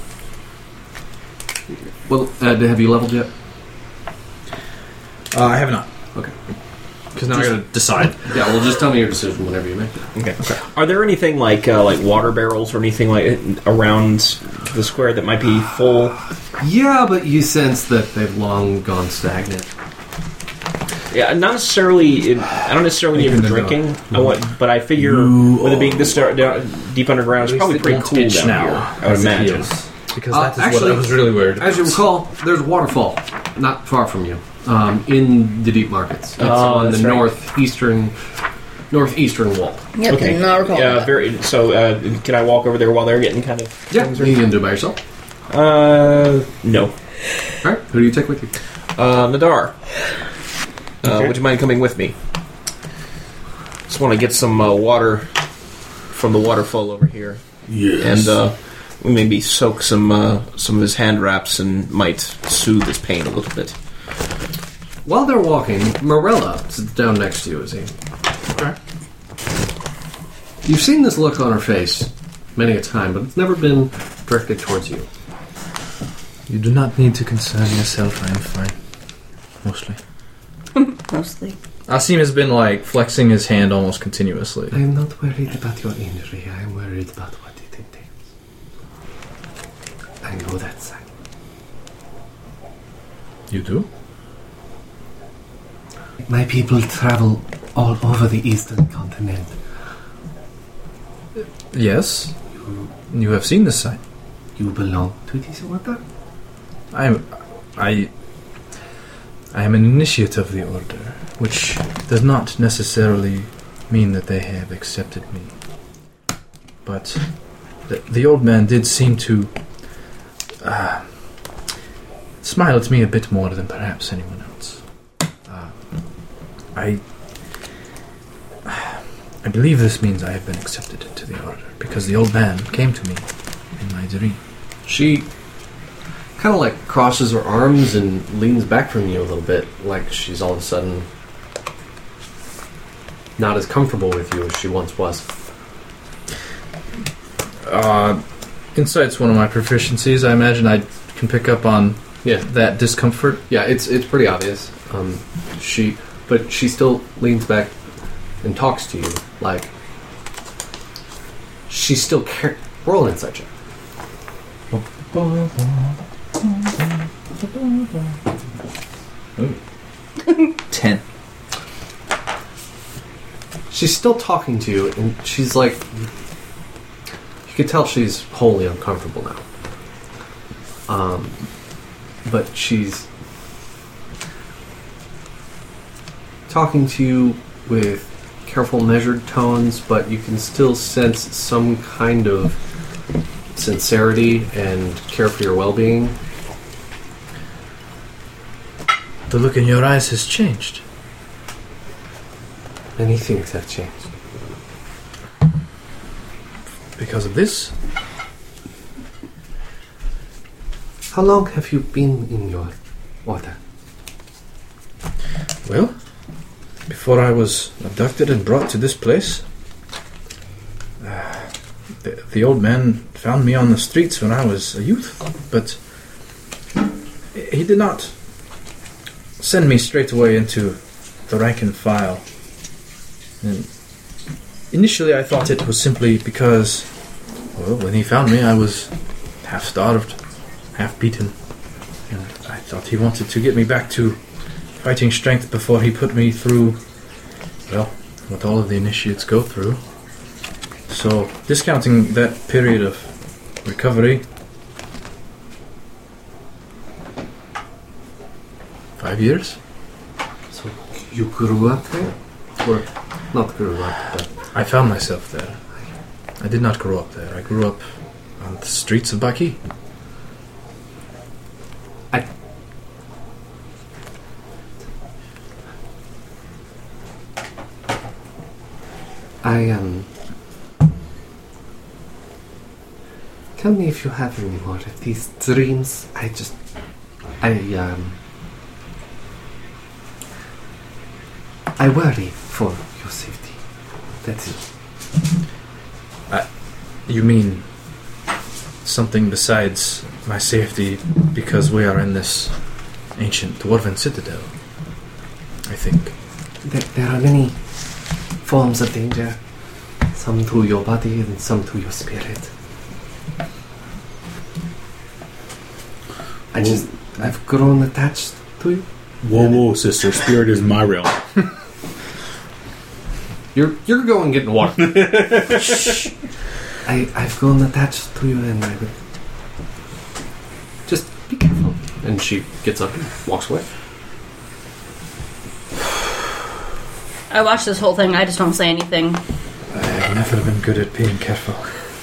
Well, have you leveled yet? I have not. Okay. Because now I gotta decide. Yeah, well, just tell me your decision whenever you make it. Okay. Are there anything like water barrels or anything like around the square that might be full? Yeah, but you sense that they've long gone stagnant. Yeah, not necessarily. I don't necessarily need for drinking. But I figure with it being this deep underground, it's probably pretty cool down here. I would imagine. Because that is actually, what I was really worried about. As you recall, there's a waterfall not far from you, in the deep markets. It's on the northeastern wall. Yep, Okay. did not recall that. Can I walk over there while they're getting kind of? Yeah, you can do it by yourself. No. All right, who do you take with you? Nadar. Would you mind coming with me? Just want to get some water from the waterfall over here. Yes. And we maybe soak some of his hand wraps and might soothe his pain a little bit. While they're walking, Morella sits down next to you, is he? Okay. You've seen this look on her face many a time, but it's never been directed towards you. You do not need to concern yourself. I am fine. Mostly. Mostly. Asim has been flexing his hand almost continuously. I am not worried about your injury. I am worried about what it entails. I know that side. You do? My people travel all over the eastern continent. Yes. You have seen this site. You belong to this order? I am an initiate of the order, which does not necessarily mean that they have accepted me. But the old man did seem to smile at me a bit more than perhaps anyone else. I believe this means I have been accepted into the order, because the old man came to me in my dream. She kind of crosses her arms and leans back from you a little bit, like she's all of a sudden not as comfortable with you as she once was. Insight's one of my proficiencies. I imagine I can pick up on that discomfort. Yeah, it's pretty obvious. She still leans back and talks to you like she's still roll inside check. 10. She's still talking to you, and she's like, you can tell she's wholly uncomfortable now. But she's talking to you with careful, measured tones, but you can still sense some kind of sincerity and care for your well-being. The look in your eyes has changed. Many things have changed. Because of this? How long have you been in your order? Well, before I was abducted and brought to this place, the old man found me on the streets when I was a youth, but he did not send me straight away into the rank and file. And initially I thought it was simply because, well, when he found me I was half starved, half beaten, and I thought he wanted to get me back to fighting strength before he put me through, well, what all of the initiates go through. So, discounting that period of recovery, 5 years? So you grew up there? Or not grew up, but... I found myself there. I did not grow up there. I grew up on the streets of Baki. Tell me if you have any more of these dreams. I worry for your safety. That's it. You mean something besides my safety because we are in this ancient dwarven citadel, I think. there are many forms of danger. Some to your body and some to your spirit. I've grown attached to you. Whoa, sister. Spirit is my realm. You're going and getting water. I've grown attached to you, and I would just be careful. And she gets up and walks away. I watched this whole thing. I just don't say anything. I've never been good at being careful.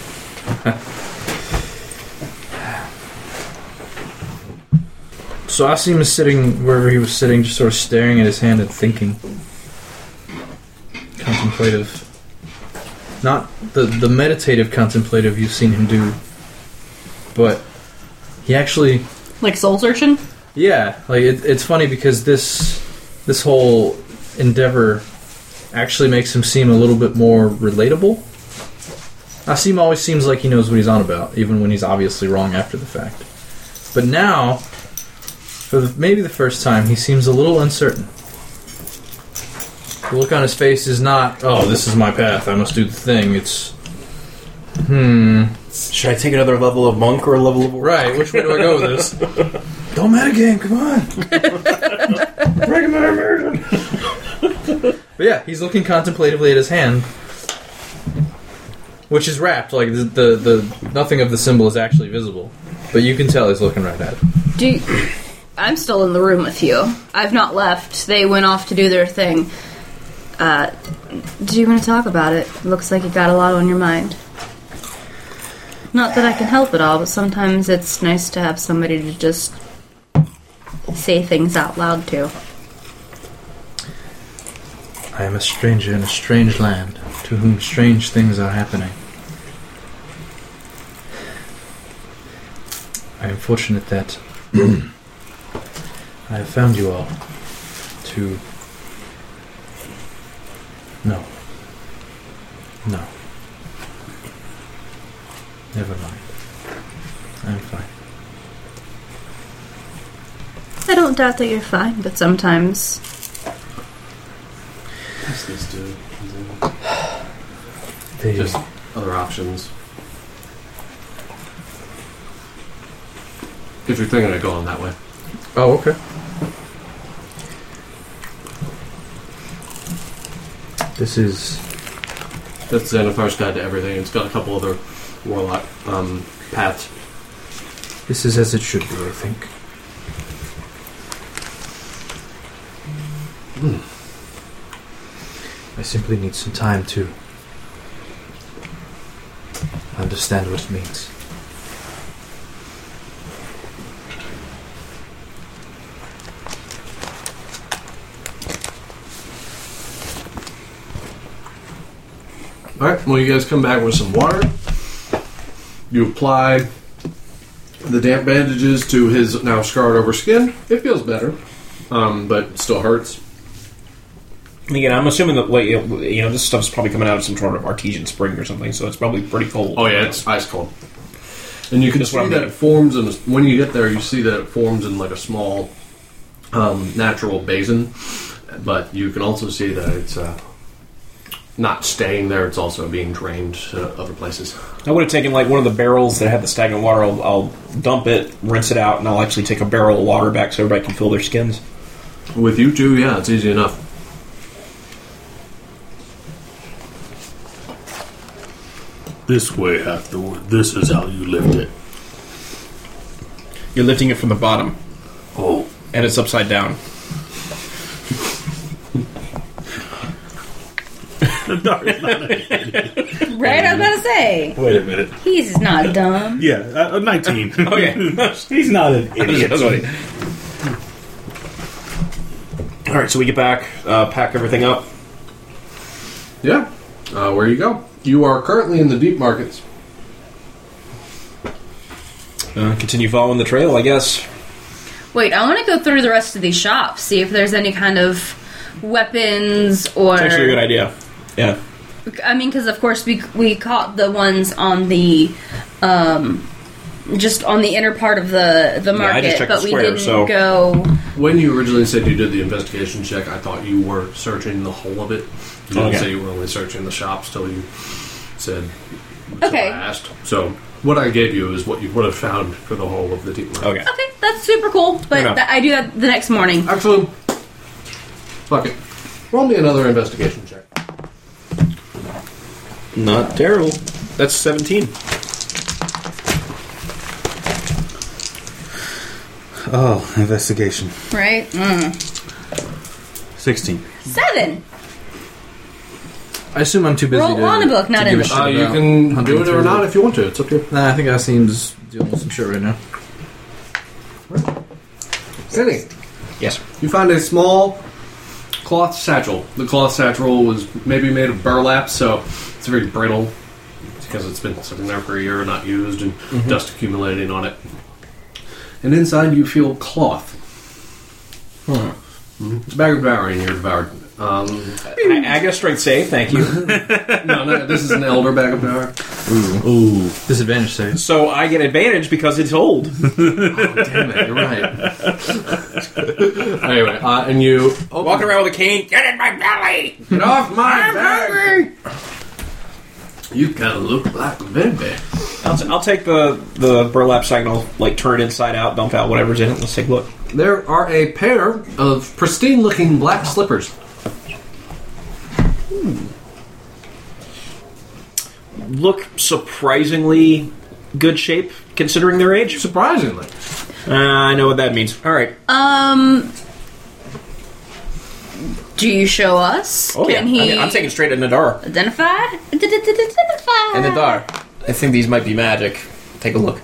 So Asim is sitting wherever he was sitting, just sort of staring at his hand and thinking. Contemplative. Not the meditative contemplative you've seen him do, but he actually... Like soul searching? Yeah, like it's funny because this whole endeavor actually makes him seem a little bit more relatable. Asim always seems like he knows what he's on about, even when he's obviously wrong after the fact. But now, for maybe the first time, he seems a little uncertain. The look on his face is not, oh, this is my path, I must do the thing. It's, Should I take another level of monk or a level of... right, which way do I go with this? Don't metagame, come on! Regular immersion! But yeah, he's looking contemplatively at his hand, which is wrapped, like the nothing of the symbol is actually visible. But you can tell he's looking right at it. I'm still in the room with you. I've not left. They went off to do their thing. Do you want to talk about it? Looks like you got a lot on your mind. Not that I can help it all, but sometimes it's nice to have somebody to just say things out loud to. I am a stranger in a strange land, to whom strange things are happening. I am fortunate that I have found you all to... No. Never mind. I'm fine. I don't doubt that you're fine, but sometimes... What's this do? They, Just other options. If you're thinking of going that way. oh, okay. This is... That's Xanathar's Guide to Everything. It's got a couple other warlock paths. This is as it should be, I think. I simply need some time to understand what it means. Alright, well, you guys come back with some water. You apply the damp bandages to his now scarred over skin. It feels better, but it still hurts. And again, I'm assuming that, like, this stuff's probably coming out of some sort of artesian spring or something, so it's probably pretty cold. Oh yeah, it's ice cold. And you can That's see what I'm that thinking. it forms in, when you get there, you see that it forms in like a small natural basin, but you can also see that it's not staying there, it's also being drained to other places. I would have taken, like, one of the barrels that had the stagnant water. I'll dump it, rinse it out, and I'll actually take a barrel of water back so everybody can fill their skins. With you two, yeah, it's easy enough. This way, afterward. This is how you lift it. You're lifting it from the bottom, Oh. and it's upside down. Right, I was about to say. Wait a minute. He's not dumb. Yeah, 19. Okay. He's not an idiot. Alright, so we get back, pack everything up. Yeah. Where you go? You are currently in the deep markets. Continue following the trail, I guess. Wait, I want to go through the rest of these shops, see if there's any kind of weapons or... It's actually a good idea. Yeah. I mean, because of course we caught the ones on the... just on the inner part of the market, I just checked but the we square, didn't so- go When you originally said you did the investigation check, I thought you were searching the whole of it. You didn't Okay. say you were only searching the shops till you said. till Okay. I asked. So what I gave you is what you would have found for the whole of the team. Okay. Okay, that's super cool. But Fair enough. I do that the next morning. Actually, fuck it. Roll me another investigation check. Not terrible. That's 17. Oh, investigation. Right? 16. 7. I assume I'm too busy Roll to, on a book, not to in give a the shit You about can hunting do it or through not the- if you want to. It's up to you. Nah, I think that seems dealing with some shit right now. Cindy, Yes. you find a small cloth satchel. The cloth satchel was maybe made of burlap, so it's very brittle because it's been sitting there for a year, not used, and dust accumulating on it. And inside you feel cloth. It's a bag of devouring. You're devoured. I get a strength save, thank you. No, this is an elder bag of devouring. Ooh. Disadvantage save. So I get advantage because it's old. Damn it, you're right. Anyway, and you Walking around with a cane. Get in my belly! get off my bag. You kind of look like a baby. I'll take the burlap sack and I'll like turn it inside out, dump out whatever's in it. Let's take a look. There are a pair of pristine-looking black slippers. Look surprisingly good shape considering their age. Surprisingly. I know what that means. All right. Do you show us? Oh Can yeah. he I'm taking straight to Nadar. identify? And Nadar. I think these might be magic. Take a look.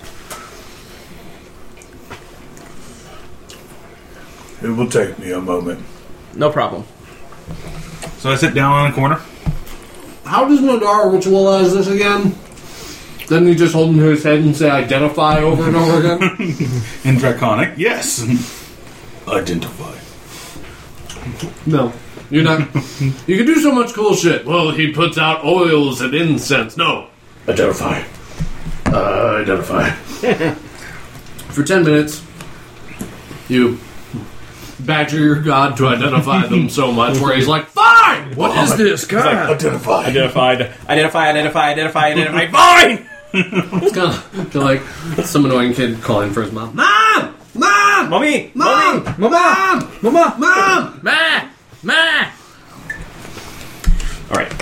It will take me a moment. No problem. So I sit down in a corner. How does Nadar ritualize this again? Doesn't he just hold him to his head and say identify over and over again? In Draconic, yes. Identify. No. You're not. You can do so much cool shit. Well, he puts out oils and incense. No. Identify. Identify. For 10 minutes, you badger your god to identify them so much where he's like, fine! What is this, God? Identify. Identify. Fine! It's kind of like some annoying kid calling for his mom. Mom! Mom! Mommy! Mom! Mom! Mama! Mom! Ma! Ma! All right.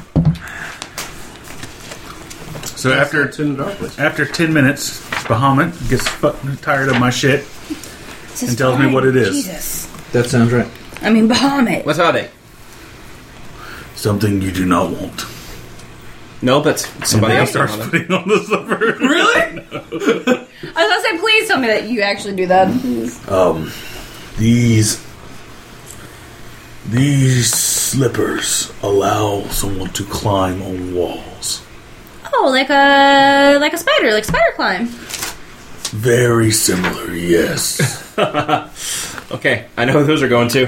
So after It's in the dark place. after 10 minutes, Bahamut gets fucking tired of my shit. And tells me what it is. Jesus. That sounds right. I mean, Bahamut. What are they? Something you do not want. No, that's somebody And else. then he starts putting on the slipper. Really? I was gonna say, please tell me that you actually do that. These slippers allow someone to climb on walls. Oh, like a spider, like spider climb. Very similar, yes. Okay, I know who those are going to.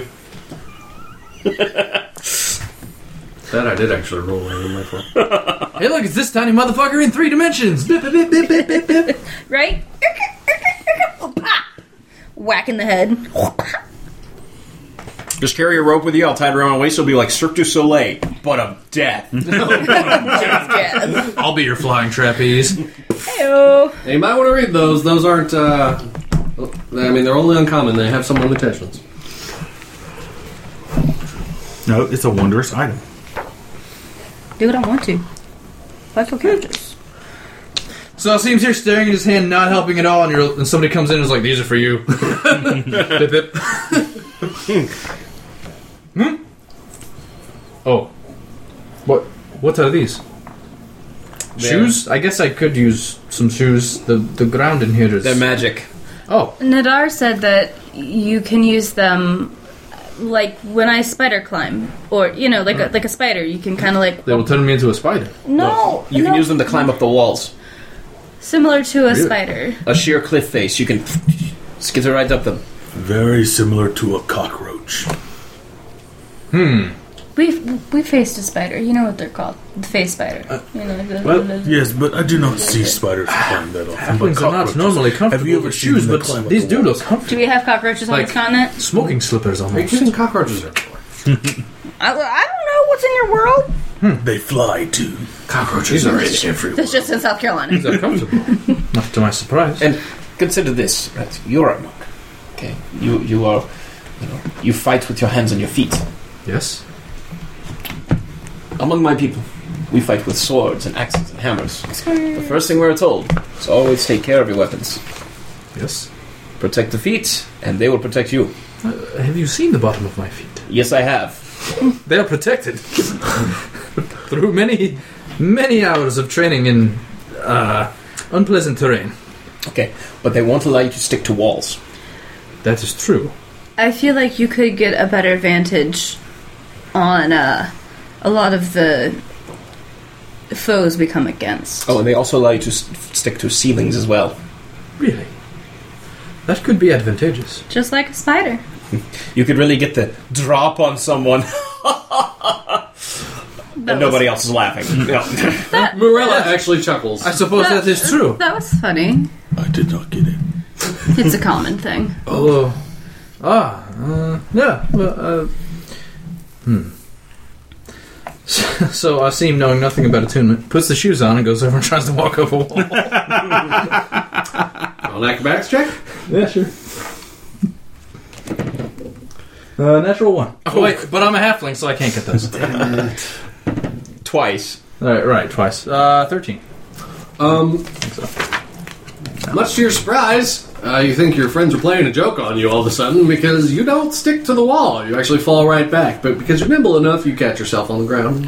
That I did actually roll randomly for. Hey, look, it's this tiny motherfucker in 3 dimensions. Bip, bip, bip, bip, bip, bip, bip. Right? Whack in the head. Just carry a rope with you. I'll tie it around my waist. It'll be like Cirque du Soleil, but of death. Yeah. I'll be your flying trapeze. Heyo. Hey, you might want to read those. Those aren't, I mean, they're only uncommon. They have some limitations. No, it's a wondrous item. Do what I want to. Like your characters. So it seems you're staring at his hand, not helping at all, and somebody comes in and is like, "These are for you." Bip, bip. Oh, what are these? Shoes? I guess I could use some shoes. The ground in here is. They're magic. Oh, Nadar said that you can use them like when I spider climb. Or, you know, like a spider. You can kind of like... they will turn me into a spider. No! You can use them to climb up the walls. Similar to a spider. A sheer cliff face. You can skid right up them. Very similar to a cockroach. We faced a spider. You know what they're called? The face spider. Yes, but I do not see spiders flying that often. But Halflings are not cockroaches. normally Have comfortable you ever with seen shoes, them but climb up these the do wall? look Do comfortable. we have cockroaches on Like- this continent? Smoking slippers What are you almost. using cockroaches there for? I don't know what's in your world. They fly too. Cockroaches are in everywhere. That's just in South Carolina. These are comfortable. Not to my surprise. And consider this, right? You're a monk. Okay? You are, you fight with your hands and your feet. Yes. Among my people, we fight with swords and axes and hammers. The first thing we're told is always take care of your weapons. Yes. Protect the feet, and they will protect you. Have you seen the bottom of my feet? Yes, I have. They are protected through many, many hours of training in unpleasant terrain. Okay, but they won't allow you to stick to walls. That is true. I feel like you could get a better vantage on a lot of the foes we come against. Oh, and they also allow you to stick to ceilings as well. Really? That could be advantageous. Just like a spider. You could really get the drop on someone, and nobody else is laughing. Morella actually chuckles. I suppose that is true. That was funny. I did not get it. It's a common thing. Although, yeah. Well, So Asim, knowing nothing about attunement, puts the shoes on and goes over and tries to walk up a wall. An acrobatics check? Yeah, sure. Natural 1. Oh, wait, but I'm a halfling, so I can't get those. Twice. Right, twice. 13. Much to your surprise, you think your friends are playing a joke on you all of a sudden because you don't stick to the wall. You actually fall right back. But because you're nimble enough, you catch yourself on the ground.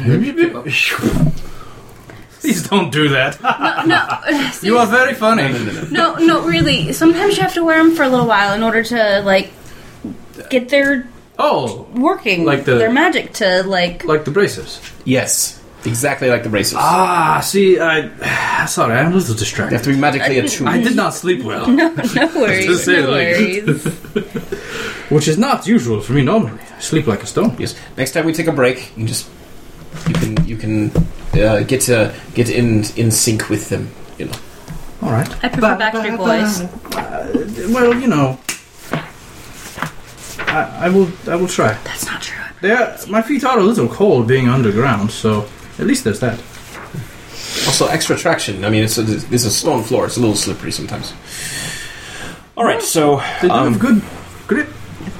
Please don't do that. No. You are very funny. No, really. Sometimes you have to wear them for a little while in order to, like, get their working. Like their magic to, like the braces. Yes, exactly like the braces. See, sorry, I'm a little They distracted. have to be magically attuned. I did not sleep well. No worries. To say No the least. worries. Which is not usual for me normally. I sleep like a stone. Yes. Next time we take a break, you can get in sync with them. You know. All right. I prefer Backstreet Boys. Well, I will try. That's not true. My feet are a little cold being underground, so at least there's that. Also, extra traction. I mean, it's a stone floor. It's a little slippery sometimes. All right, so They do have good grip.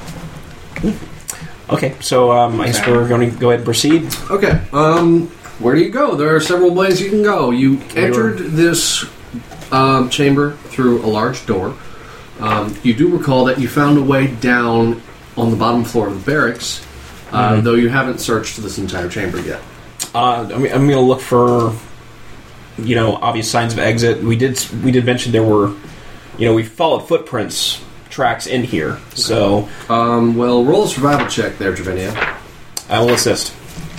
okay, so I guess we're going to go ahead and proceed. Okay, where do you go? There are several ways you can go. You entered this chamber through a large door. You do recall that you found a way down on the bottom floor of the barracks, though you haven't searched this entire chamber yet. I'm going to look for, obvious signs of exit. We did mention there were, we followed footprints, tracks in here. So, well, roll a survival check there, Javinia. I will assist.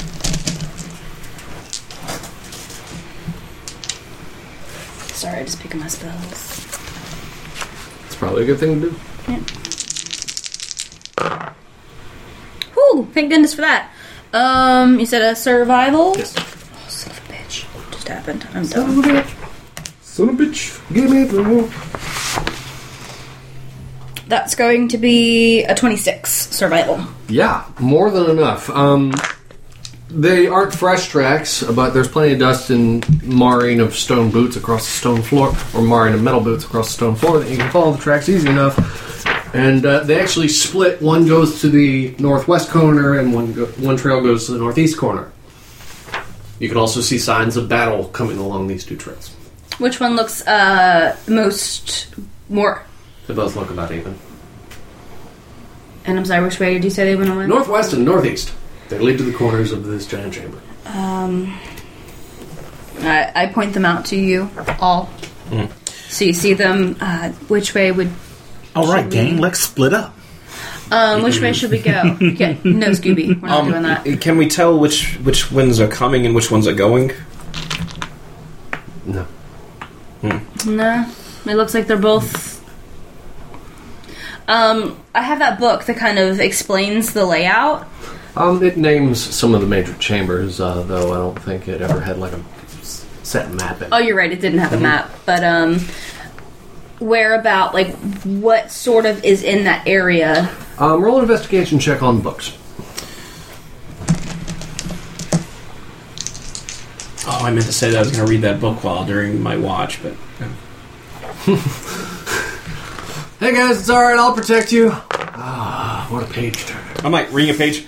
Sorry, just picking my spells. It's probably a good thing to do. Whew, thank goodness for that. You said a survival? Yes. Oh, son of a bitch. What just happened? I'm done. Son of a bitch, give me the... That's going to be a 26 survival. Yeah, more than enough. They aren't fresh tracks, but there's plenty of dust and marring of stone boots across the stone floor, or marring of metal boots across the stone floor that you can follow the tracks easy enough. And they actually split. One goes to the northwest corner, and one trail goes to the northeast corner. You can also see signs of battle coming along these two trails. Which one looks more? They both look about even. And I'm sorry, which way did you say they went away? Northwest and northeast. They lead to the corners of this giant chamber. I point them out to you all. So you see them. Which way would... All right, gang, let's split up. Which way should we go? Okay, no, Scooby. We're not doing that. Can we tell which ones are coming and which ones are going? No. No. It looks like they're both... I have that book that kind of explains the layout. It names some of the major chambers, though I don't think it ever had like a set map in it. Oh, you're right. It didn't have a map, but where about? Like, what sort of is in that area? Roll an investigation check on books. Oh, I meant to say that I was going to read that book during my watch, but... Hey guys, it's alright, I'll protect you. Ah, what a page turn. I'm like, reading a page.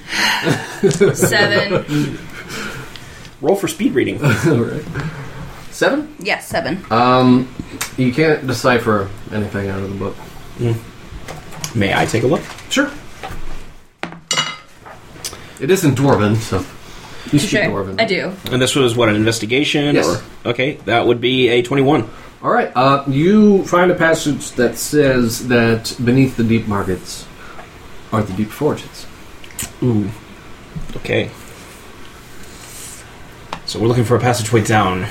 7. Roll for speed reading. Right. 7? Yes, 7. You can't decipher anything out of the book. May I take a look? Sure. It isn't Dwarven, so... You speak Sure, Dwarven. I do. And this was, what, an investigation? Yes. Or, okay, that would be a 21. Alright, you find a passage that says that beneath the deep markets are the deep forges. Ooh. Okay. So we're looking for a passageway down.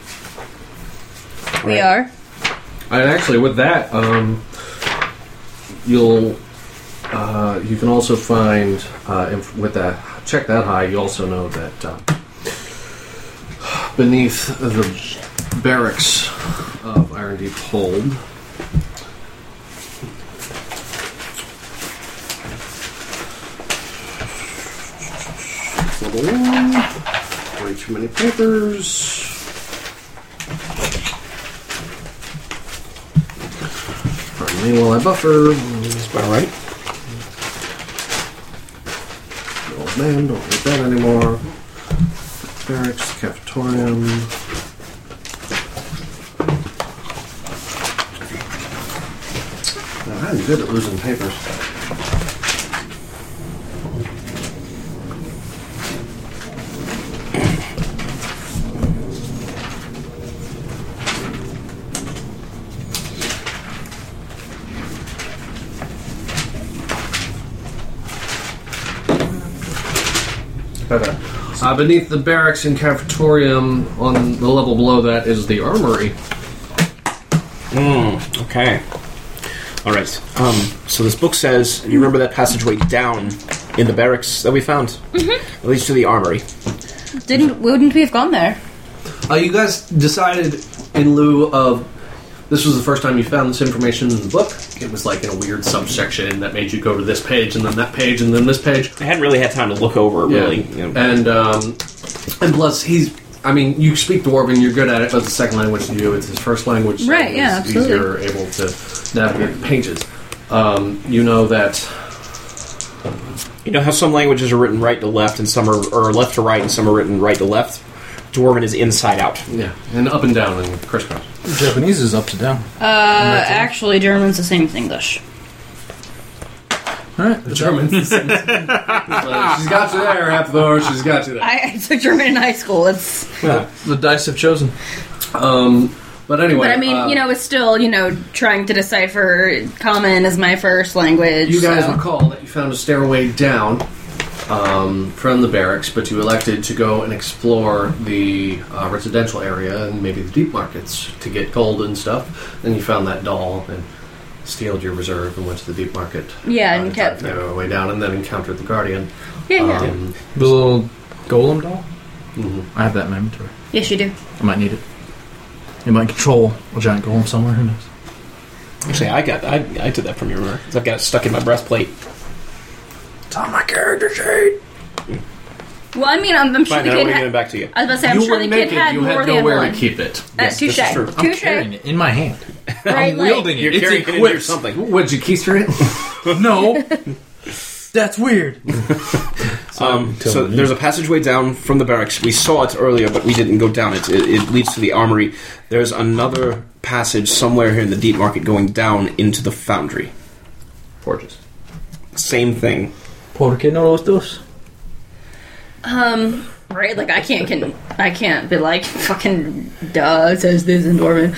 We are. And actually, with that, you can also find with that check that high. You also know that beneath the barracks of Iron Deep Hold, level 1. Way too many papers. Pardon me while I buffer. That's about right. Old man, don't need that anymore. Barracks, cafetorium. I'm good at losing papers. Beneath the barracks and cafetorium, on the level below that, is the armory. Okay. All right. So this book says, you remember that passageway down in the barracks that we found? Mm-hmm. It leads to the armory. Wouldn't we have gone there? You guys decided, in lieu of... This was the first time you found this information in the book. It was like in a weird subsection that made you go to this page, and then that page, and then this page. I hadn't really had time to look over it, really. Yeah. You know. And plus, you speak Dwarven, you're good at it, but it's a second language to you. It's his first language. So Right, yeah, it's absolutely. easier able to navigate the pages. You know that... You know how some languages are written right to left, and some are or left to right, and some are written right to left? Dwarven is inside out. Yeah, and up and down and crisscross. Japanese is up to down. Actually, German's the same as English. Alright. The German. She's got you there, Hathor. She's got you there. I took German in high school. It's... The dice have chosen. But anyway... But I mean, it's still, trying to decipher Common as my first language. You guys so. recall that you found a stairway down from the barracks, but you elected to go and explore the residential area and maybe the deep markets to get gold and stuff. Then you found that doll and stealed your reserve and went to the deep market. Yeah, and kept... Your way down, and then encountered the Guardian. Yeah. The little golem doll? Mhm. I have that in my inventory. Yes, you do. I might need it. It might control a giant golem somewhere, who knows? Actually, I took that from you, remember? 'Cause I've got it stuck in my breastplate. It's on my character sheet! Well, I mean, I'm sure Fine, the then kid I'm giving had... it back to you. I was about to say, I'm You sure were the naked, kid had you more had than nowhere one. to keep it. Yes, this touche. is true. I'm Touche. carrying it in my hand. Right, I'm wielding You're it. It's carrying it into equipped. your something. Would you keister it? No! That's weird. So there's a passageway down from the barracks. We saw it earlier, but we didn't go down it. It leads to the armory. There's another passage somewhere here in the deep market going down into the foundry. Forges. Same thing. ¿Por qué no los dos? Right, like I can't be like, fucking duh, it says this in Dwarven.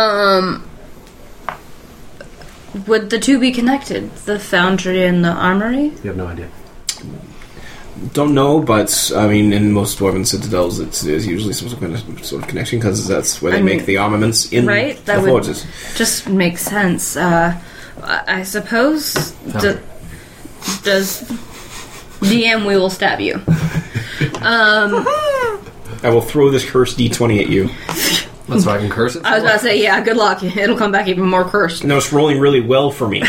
Would the two be connected? The foundry and the armory? You have no idea. Don't know, but I mean, in most dwarven citadels, there's usually some sort of connection because that's where they make the armaments in Right? the That would forges. just make sense. I suppose... does... DM, we will stab you. I will throw this cursed D20 at you. That's why I can curse it. I was about to say, yeah, good luck. It'll come back even more cursed. No, it's rolling really well for me.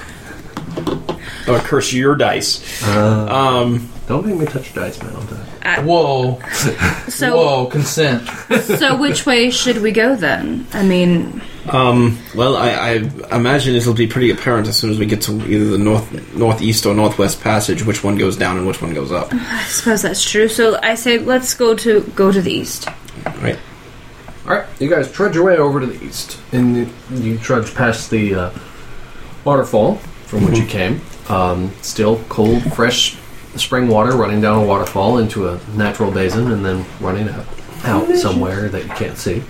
I'll curse your dice. Don't make me touch dice, man. I'll die. Whoa. So, Whoa, consent. so which way should we go then? I mean, Well, I imagine it'll be pretty apparent as soon as we get to either the northeast or northwest passage which one goes down and which one goes up. I suppose that's true. So I say let's go to the east. Right. Alright, you guys trudge your way over to the east. And you trudge past the waterfall from which you came. Still cold, fresh spring water running down a waterfall into a natural basin and then running out somewhere that you can't see.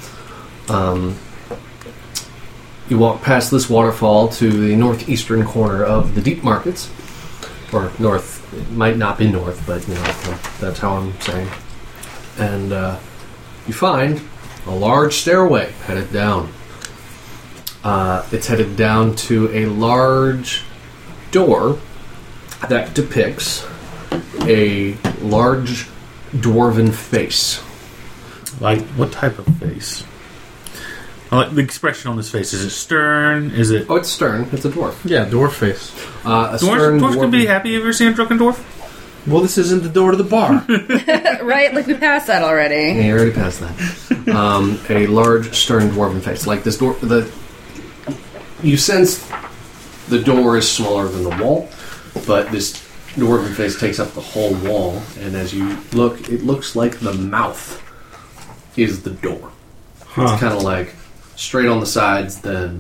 You walk past this waterfall to the northeastern corner of the deep markets. Or north. It might not be north, but that's how I'm saying. And you find a large stairway headed down. It's headed down to a large door that depicts a large dwarven face. Like, what type of face? I like the expression on this face. Is it stern? Is it... Oh, it's stern. It's a dwarf. Yeah, dwarf face. A stern Dwarves can dwarven- be happy. Have you ever seen a drunken dwarf? Well, this isn't the door to the bar. Right? Like we passed that already. Yeah, you already passed that. A large stern dwarven face. Like this door... You sense the door is smaller than the wall, but this dwarven face takes up the whole wall, and as you look, it looks like the mouth is the door. It's kind of like straight on the sides, then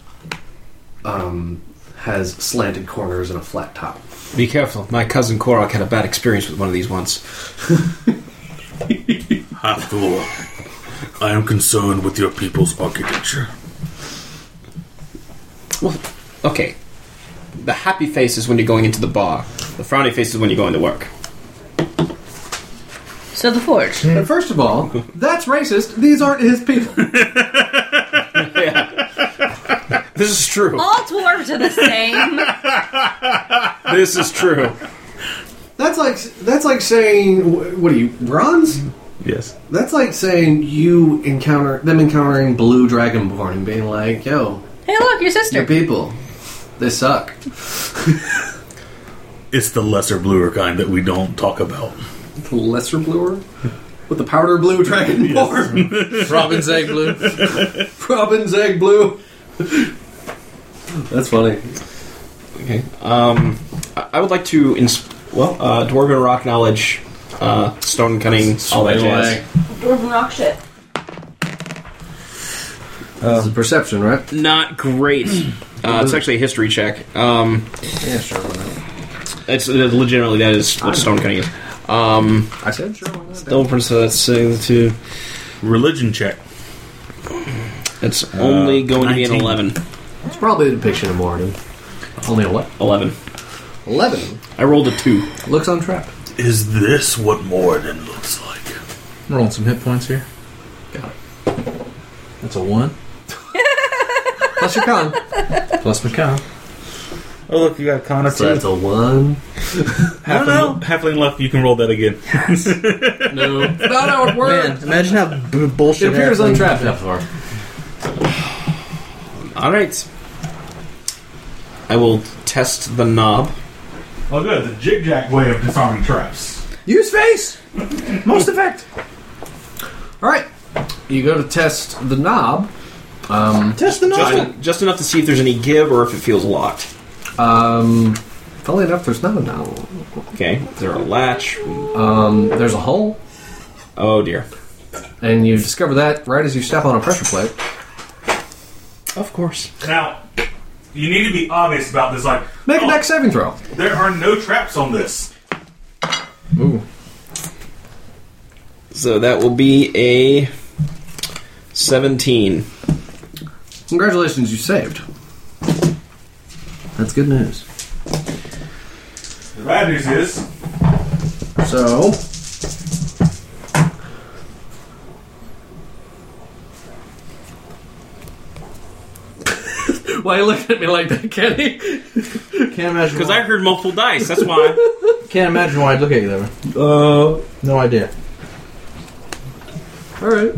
has slanted corners and a flat top. Be careful. My cousin Korak had a bad experience with one of these once. Hathor, I am concerned with your people's architecture. Well, okay. The happy face is when you're going into the bar. The frowny face is when you're going to work. So the forge. But first of all, that's racist. These aren't his people. Yeah. This is true. All dwarves are the same. This is true. That's like saying, what are you, bronze? Yes. That's like saying you encountering blue dragonborn and being like, yo, Hey, look, your your sister. people, they suck. It's the lesser bluer kind that we don't talk about. The lesser bluer? With the powder blue dragonborn. Robin's egg blue. Robin's egg blue. That's funny. Okay. I would like to, Dwarven Rock Knowledge, Stone Cunning, all that jazz. Dwarven rock shit. This is perception, right? Not great. It's actually a history check. Yeah, sure. It's legitimately that is what Stone Cunning is. I said sure. Double that's to. Religion check. It's only going to be an 19. 11. It's probably a depiction of Morden. Only a what? 11. 11. I rolled a 2. Looks on trap. Is this what Moradin looks like? I'm rolling some hit points here. Got it. That's a 1. Plus your con. Plus my con. Oh, look, you got Connor So too. that's a 1. Halfling left, you can roll that again. No. That's not how it works. Man, imagine how bullshit It appears halfling- untrapped, Hathor. Alright. I will test the knob. Oh, good. The jig-jack way of disarming traps. Use face! Most effect. Alright. You go to test the knob. Test the knob. Just enough to see if there's any give or if it feels locked. Funnily enough, there's not a knob. Okay. Is there a latch? There's a hole, Oh dear. and you discover that right as you step on a pressure plate. Of course. Now, you need to be obvious about this. Like, Make a dex saving throw. there are no traps on this. Ooh. So that will be a 17. Congratulations, you saved. That's good news. The bad news is, So, why are you looking at me like that, Kenny? Can't imagine. Because I heard multiple dice, that's why. Can't imagine why I'd look at you that way. No idea. All right.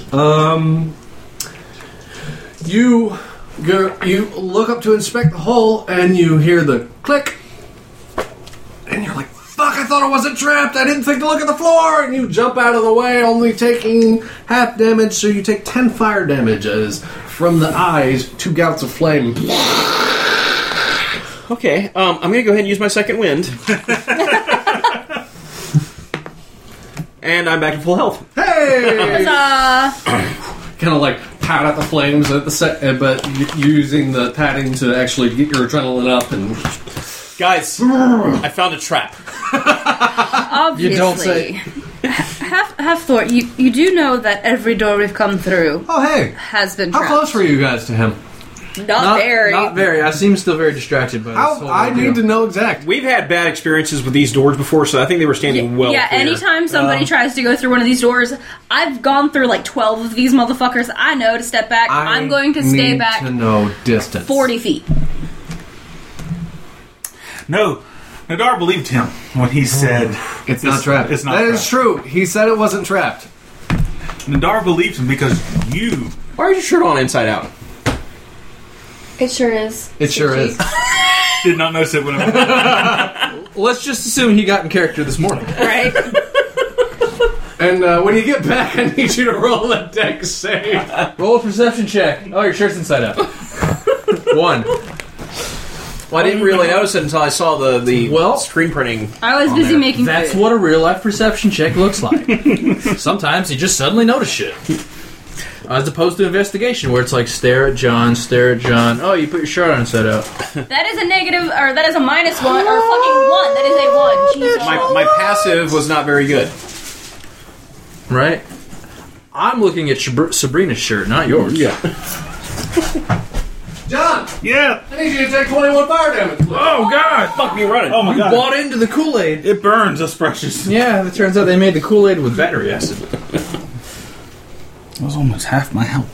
You look up to inspect the hole, and you hear the click, and you're like, "Fuck! I thought I wasn't trapped. I didn't think to look at the floor." And you jump out of the way, only taking half damage, so you take 10 fire damage as from the eyes, 2 gouts of flame. Okay, I'm going to go ahead and use my second wind. And I'm back to full health. Hey! Huzzah! Kind of like pat at the flames at the but using the patting to actually get your adrenaline up and. Guys, I found a trap. Obviously. You don't say. Half-Thor, you do know that every door we've come through Oh, hey! has been How trapped. close were you guys to him? Not very. Not very. I seem still very distracted by this whole I ordeal. need to know exact. We've had bad experiences with these doors before, so I think they were standing well Yeah, clear. anytime somebody tries to go through one of these doors, I've gone through like 12 of these motherfuckers. I know to step back. I'm going to stay need back to know distance. 40 feet. No, Nadar believed him when he said It's not trapped. It's not That trapped. is true. He said it wasn't trapped. Nadar believed him because you. Why is your shirt on inside out? It sure is. It sure is. Did not notice it when I Let's just assume he got in character this morning. Right? And when you get back, I need you to roll a dex save. Roll a perception check. Oh, your shirt's inside out. 1. Well, I didn't really notice it until I saw the Well, screen printing. I was busy making That's food. what a real life perception check looks like. Sometimes you just suddenly notice shit. As opposed to investigation, where it's like stare at John. Oh, you put your shirt on inside out. That is a negative, or that is a -1, or fucking 1. That is a 1. Jesus. My passive was not very good. Right? I'm looking at Sabrina's shirt, not yours. Yeah. John, Yeah. I need you to take 21 fire damage. Please. Oh God. Fuck me running. Oh my You God. bought into the Kool-Aid. It burns us precious. Yeah, it turns out they made the Kool-Aid with battery acid. That was almost half my health.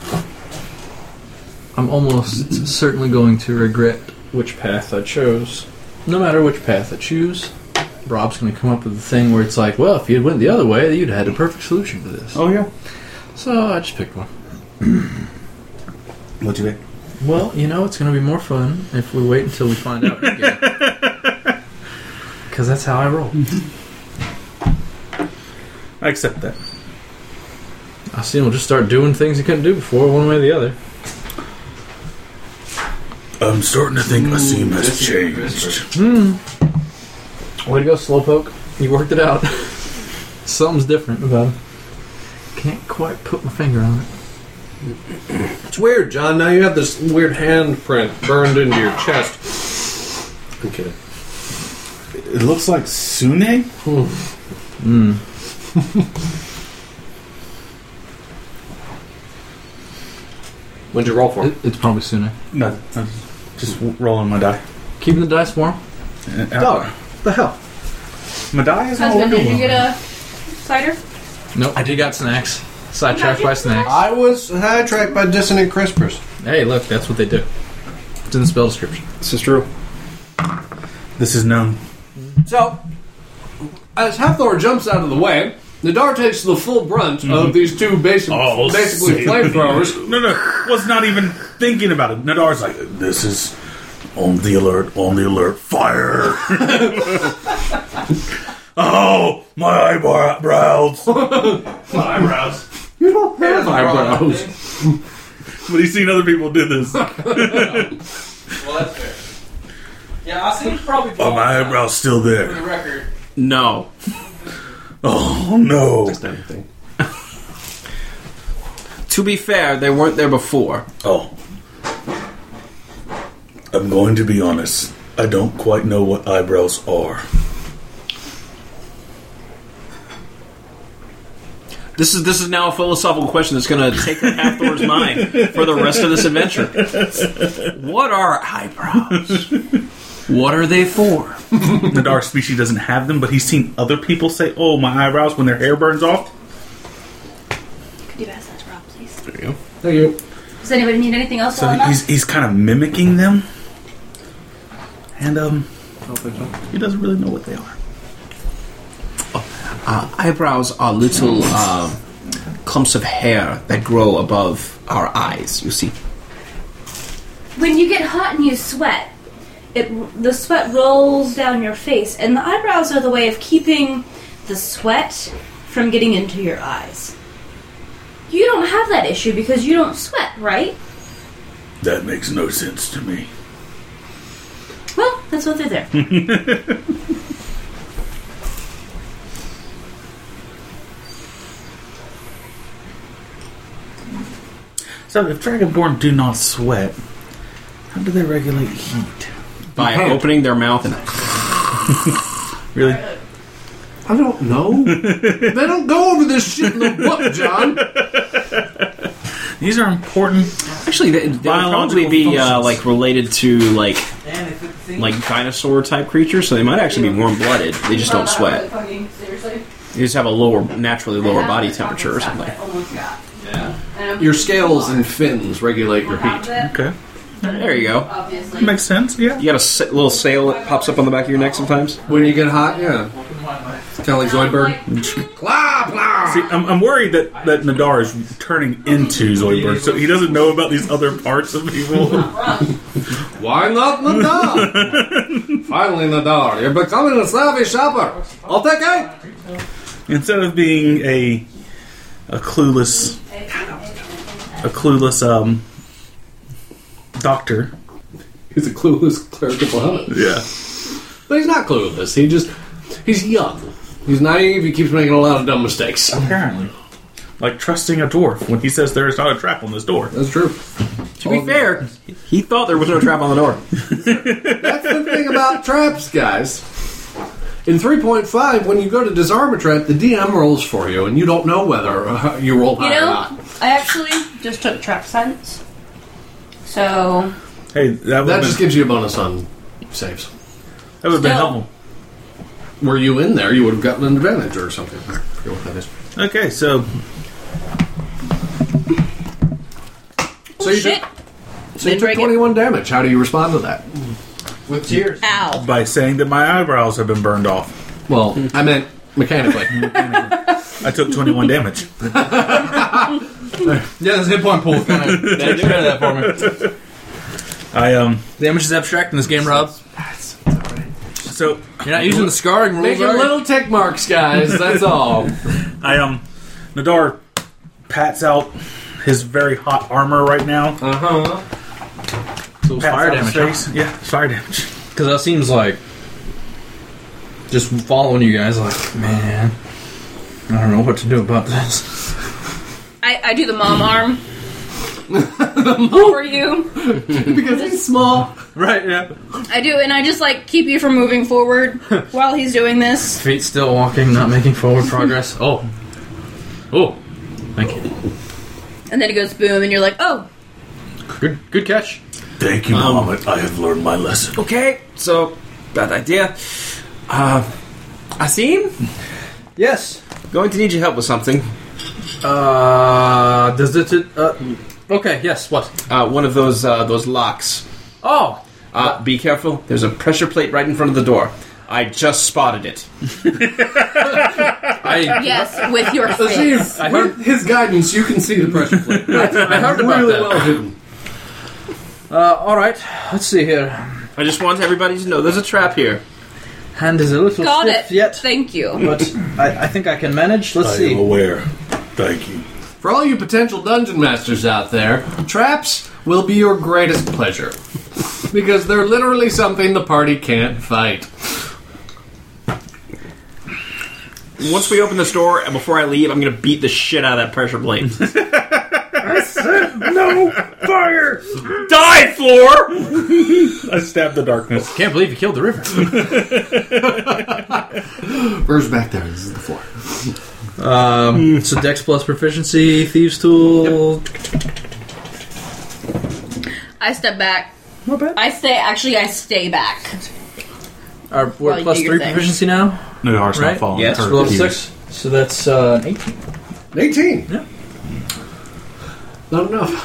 I'm almost certainly going to regret which path I chose. No matter which path I choose, Rob's going to come up with a thing where it's like, well, if you'd went the other way, you'd have had a perfect solution to this. Oh yeah. So I just picked one. What'd you pick? Well, you know, it's going to be more fun if we wait until we find out again. Because that's how I roll. I accept that. I see we'll just start doing things you couldn't do before, one way or the other. I'm starting to think Asim has changed. Way to go, Slowpoke. You worked it out. Something's different about him. Can't quite put my finger on it. It's weird, John. Now you have this weird handprint burned into your chest. Okay. It looks like Sune. What'd you roll for? It's probably sooner. No, I'm just rolling my die. Keeping the dice warm. Dog. The hell? My die is all Husband, did you over. get a cider? Nope, I got snacks. Sidetracked by snacks. I was sidetracked by dissonant crispers. Hey, look, that's what they do. It's in the spell description. This is true. This is known. So, as Hathor jumps out of the way, Nadar takes the full brunt of these two basically flamethrowers. No, was not even thinking about it. Nadar's like, this is on the alert, fire. Oh, my eyebrows. My eyebrows. You don't have eyebrows. But he's seen other people do this. Well, that's fair. Yeah, I think probably. Oh, my eyebrows still there. the record. No. Oh, no. To be fair, they weren't there before. Oh. I'm going to be honest. I don't quite know what eyebrows are. This is now a philosophical question that's going to take Hathor's mind for the rest of this adventure. What are eyebrows? What are they for? The dark species doesn't have them, but he's seen other people say, oh, my eyebrows when their hair burns off. Could you pass that to Rob, please? There you go. Thank you. Does anybody need anything else? So while I'm up? he's kind of mimicking them. And, He doesn't really know what they are. Eyebrows are little clumps of hair that grow above our eyes, you see. When you get hot and you sweat, the sweat rolls down your face, and the eyebrows are the way of keeping the sweat from getting into your eyes. You don't have that issue because you don't sweat, right? That makes no sense to me. Well, that's what they're there. So if Dragonborn do not sweat, how do they regulate heat? By opening their mouth and... Really? I don't know. They don't go over this shit in the book, John. These are important. Actually, they would probably be like related to like dinosaur type creatures, so they might actually be warm-blooded. They just don't sweat. They just have a naturally lower body temperature or something. Your scales and fins regulate your heat. Okay. There you go. That makes sense, yeah. You got a little sail that pops up on the back of your neck sometimes? When you get hot, yeah. Kind of like Zoidberg. Blah, blah. See, I'm worried that Nadar is turning into Zoidberg, so he doesn't know about these other parts of people. Why not Nadar? Finally, Nadar, you're becoming a savvy shopper. I'll take it. Instead of being a clueless doctor. He's a clueless cleric of Bahamut. Yeah. But he's not clueless. He's young. He's naive. He keeps making a lot of dumb mistakes. Apparently. Like trusting a dwarf when he says there is not a trap on this door. That's true. To be fair, he thought there was no trap on the door. That's the thing about traps, guys. In 3.5, when you go to disarm a trap, the DM rolls for you, and you don't know whether you roll high or not. I actually just took trap science. So... Hey, that just gives you a bonus on saves. That would have been Still. helpful. Were you in there, you would have gotten an advantage or something. I forget what that is. Okay, so So you shit. took 21 damage. How do you respond to that? With tears. Ow. by saying that my eyebrows have been burned off, Well, I meant mechanically. I took 21 damage. Yeah, this hit point pool kind of took care of that for me. Damage is abstract in this game, Rob. So You're not using the scarring rules, Making are you? little tick marks, guys. That's all. Nadar pats out his very hot armor right now. Uh-huh. So it's fire Pats out his damage. face. Yeah, fire damage. Because that seems like just following you guys like, man, I don't know what to do about this. I do the mom arm. Over you. Because he's small. Right, yeah. I do, and I just like keep you from moving forward while he's doing this. Feet still walking, not making forward progress. Oh, thank you. And then it goes boom, and you're like, oh. Good catch. Thank you, Muhammad. I have learned my lesson. Okay, so, bad idea. Asim? Yes. Going to need your help with something. Does it? Okay. Yes. What? One of those locks. Oh. Be careful. There's a pressure plate right in front of the door. I just spotted it. Yes, with your face. With his guidance, you can see the pressure plate. I heard about really that. well hidden. All right. Let's see here. I just want everybody to know there's a trap here. Hand is a little Got stiff it. yet, Thank you. but I think I can manage. Let's I see. am aware. Thank you. For all you potential dungeon masters out there, traps will be your greatest pleasure. Because they're literally something the party can't fight. Once we open this door, and before I leave, I'm going to beat the shit out of that pressure plate. No fire! Die, Floor! I stabbed the darkness. Can't believe you killed the river. Where's back there? This is the floor. So Dex plus proficiency, Thieves Tool. I step back. Not bad. I stay back. We're Well, at plus you do your 3 thing. proficiency now. Nadar's Right? not falling. Yes. Her We're level gears. 6. So that's 18. 18. Yeah. Not enough.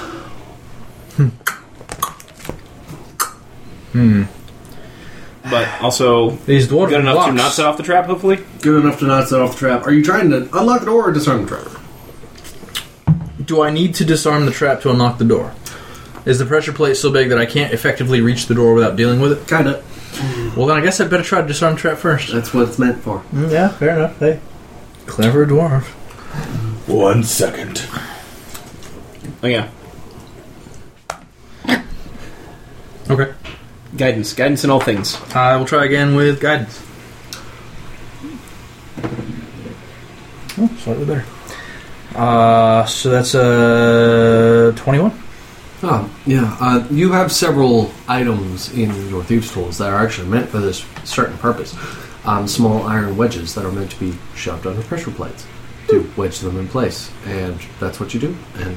but also These dwarven good enough blocks. to not set off the trap, hopefully. Good enough to not set off the trap. Are you trying to unlock the door or disarm the trap? Do I need to disarm the trap to unlock the door? Is the pressure plate so big that I can't effectively reach the door without dealing with it? Kinda. Well, then I guess I'd better try to disarm the trap first. That's what it's meant for. Yeah, fair enough. Hey, clever dwarf. 1 second. Oh yeah, Okay. guidance in all things. I will try again with guidance. Oh, slightly better. So that's 21. Oh, yeah. You have several items in your thieves' tools that are actually meant for this certain purpose. Small iron wedges that are meant to be shoved under pressure plates to wedge them in place. And that's what you do. And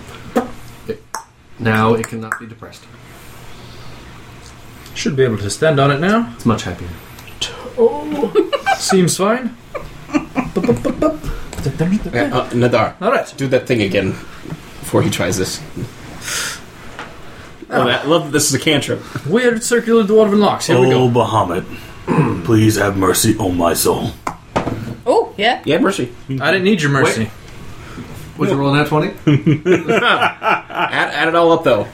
now it cannot be depressed. Should be able to stand on it now. It's much happier. Seems fine. Nadar, All right. do that thing again before he tries this. I love that this is a cantrip. Weird circular dwarven locks. Here we Oh, go. Bahamut, please have mercy on my soul. Oh, yeah. Yeah, mercy. I didn't need your mercy. Was you rolling that 20? Add it all up though.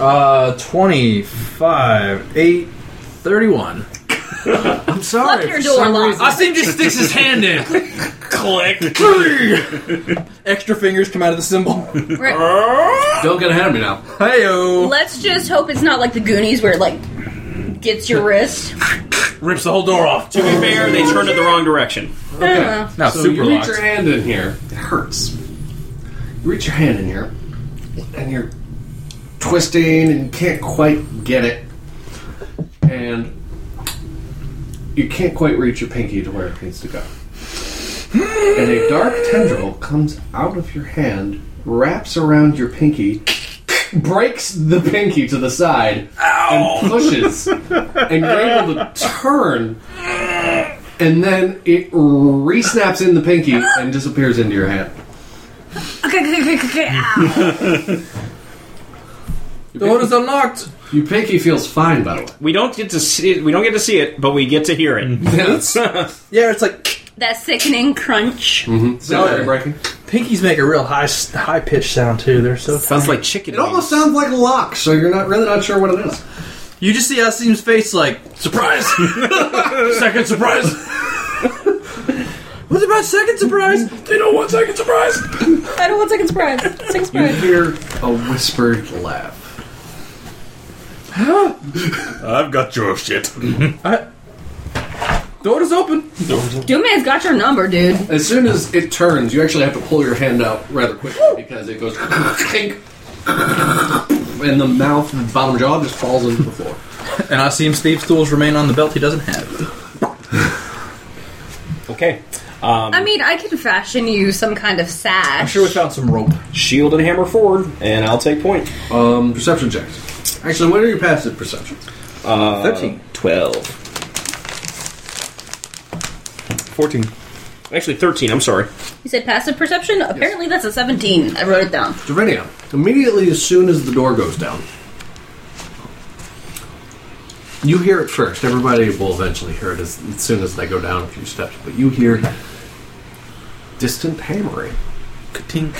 25, 8, 31. I'm sorry. Left your door locked. Asim just sticks his hand in. Click. Extra fingers come out of the symbol. Right. Don't get ahead of me now. Hey-o. Let's just hope it's not like the Goonies where it, like, gets your wrist. Rips the whole door off. To be fair, they turned it the wrong direction. Okay. Now So super you reach locked. your hand in here. It hurts. You reach your hand in here, and you're twisting and can't quite get it. And you can't quite reach your pinky to where it needs to go. And a dark tendril comes out of your hand, wraps around your pinky, breaks the pinky to the side, and pushes. And you're able to turn, and then it re-snaps in the pinky and disappears into your hand. Okay. Ow. The door is unlocked. Your pinky feels fine, by the way. We don't get to see it. We don't get to see it, but we get to hear it. Yes. Yeah, it's like That sickening crunch. Sound like breaking. pinkies make a real high pitched sound too. They're so. Sounds like chicken. It almost sounds like a lock, so you're really not sure what it is. You just see Asim's face like surprise. Second surprise. What's about second surprise? They don't want second surprise. I don't want second surprise. Second You surprise. hear a whispered laugh. I've got your shit. Door is open. Doomman's got your number, dude. As soon as it turns, you actually have to pull your hand out rather quickly because it goes clink, and the mouth, the bottom jaw just falls into the floor. And Asim's thieves' tools remain on the belt he doesn't have. Okay. I mean, I could fashion you some kind of sash. I'm sure we found some rope. Shield and hammer forward, and I'll take point. Perception checks. Actually, what are your passive perceptions? 13. 12. 14. Actually, 13. I'm sorry. You said passive perception? Apparently that's a 17. I wrote it down. Javenia, immediately as soon as the door goes down, you hear it first. Everybody will eventually hear it as soon as they go down a few steps, but you hear distant hammering. Ka-tink.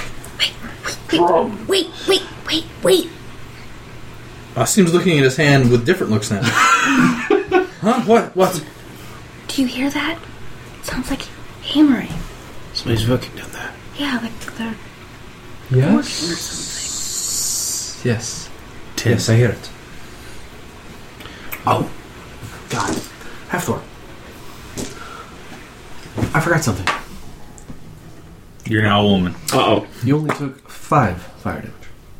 Wait. Asim's looking at his hand with different looks now. Huh? What? Do you hear that? Sounds like hammering. Somebody's working down there. Yeah, like they're Yes. Yes. Yes, I hear it. Oh, God. Halfthor. I forgot something. You're now a woman. Uh-oh. You only took 5 fire damage.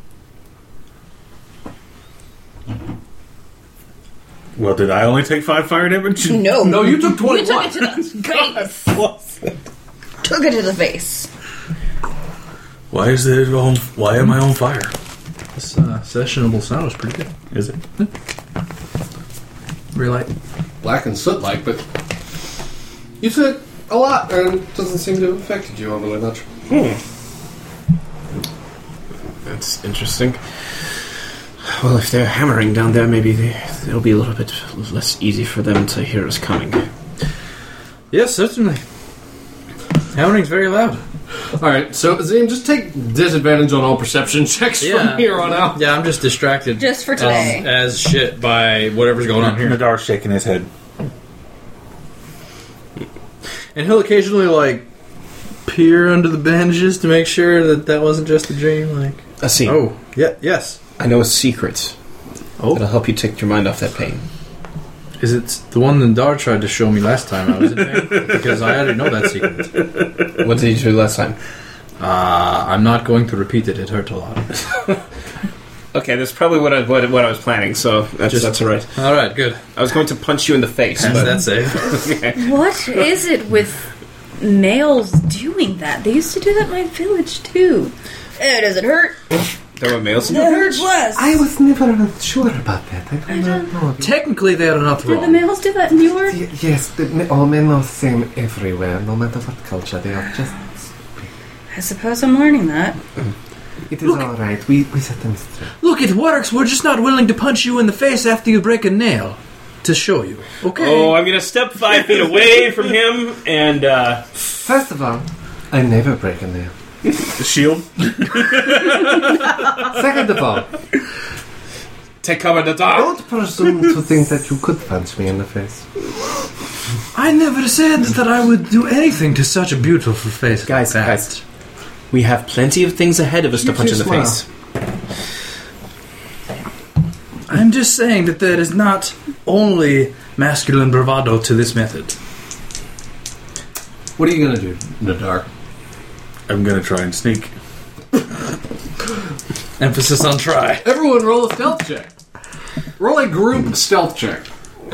Well, did I only take 5 fire damage? No. No, you took You 21. took it to the face. Took it to the face. Why am I on fire? This sessionable sound is pretty good. Is it? Relight. Black and soot-like, but you took a lot, and it doesn't seem to have affected you overly much. That's interesting. Well, if they're hammering down there, maybe it'll be a little bit less easy for them to hear us coming. Yes, certainly. Hammering's very loud. Alright, so Zane, just take disadvantage on all perception checks from here on out. Yeah, I'm just distracted. Just for today. As shit by whatever's going on here. Nadar's shaking his head. And he'll occasionally, like, peer under the bandages to make sure that wasn't just a dream. Like, Asim, oh, yeah, yes. I know a secret. Oh. That'll help you take your mind off that pain. Is it the one that Nadar tried to show me last time I was in pain? Because I already know that secret. What did you do last time? I'm not going to repeat it. It hurt a lot. Okay, that's probably what I was planning, so that's all right. All right, good. I was going to punch you in the face. That's safe. Okay. What is it with males doing that? They used to do that in my village, too. Does it hurt? There were males in It the hurts less. I was never sure about that. I don't know. Technically, they are not Did the wrong. males do that in yours? Yes, all men are the same everywhere, no matter what culture. They are just... I suppose I'm learning that. It is alright. We set them straight. Look, it works. We're just not willing to punch you in the face after you break a nail. To show you. Okay. Oh, I'm going to step 5 feet away from him, and... First of all, I never break a nail. The shield? Second of all, take cover in the dark! don't presume to think that you could punch me in the face. I never said that I would do anything to such a beautiful face. Guys, we have plenty of things ahead of us to punch in the smile. face. I'm just saying that there is not only masculine bravado to this method. What are you going to do, Nadar? I'm going to try and sneak. Emphasis on try. Everyone roll a stealth check. Roll a group stealth check.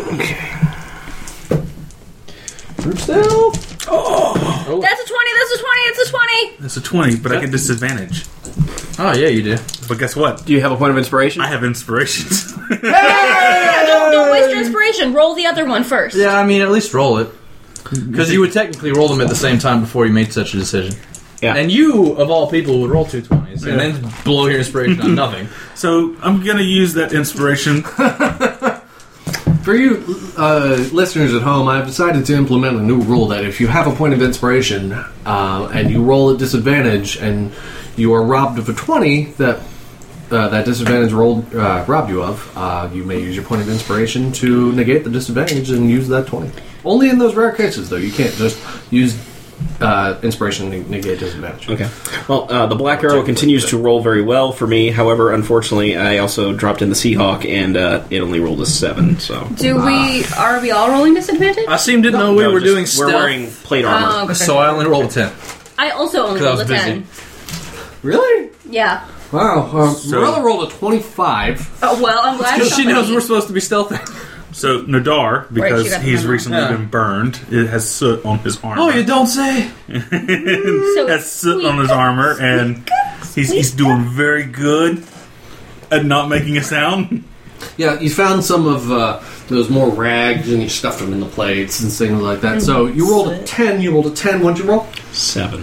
Group stealth. That's a 20, that's a 20, it's a 20! That's a 20, but I get disadvantage. Oh, yeah, you do. But guess what? Do you have a point of inspiration? I have inspirations. Yeah, don't waste your inspiration. Roll the other one first. Yeah, I mean, at least roll it. Because you would technically roll them at the same time before you made such a decision. Yeah. And you, of all people, would roll 2 20s and then blow your inspiration on nothing. So I'm going to use that inspiration. For you listeners at home, I've decided to implement a new rule that if you have a point of inspiration and you roll at disadvantage and you are robbed of a 20 that disadvantage robbed you of, you may use your point of inspiration to negate the disadvantage and use that 20. Only in those rare cases, though. You can't just use inspiration to negate disadvantage. Okay. Well, the Black Arrow continues to roll very well for me. However, unfortunately, I also dropped in the Seahawk, and it only rolled a 7. So Are we all rolling disadvantage? Asim didn't know we were doing stealth, We're wearing plate armor. Oh, okay. so I only rolled a 10. I also only 'Cause I rolled a was 10. Really? Yeah. Wow. Morella rolled a 25. Oh, well, I'm glad Because she knows somebody- we're supposed to be stealthy. So Nadar, Right, because she got he's the recently Yeah. been burned, it has soot on his armor. Oh, you don't say? So has soot on his armor, and he's doing very good at not making a sound. Yeah, you found some of those more rags and you stuffed them in the plates and things like that. So you rolled a 10. You rolled a 10. What'd you roll? 7.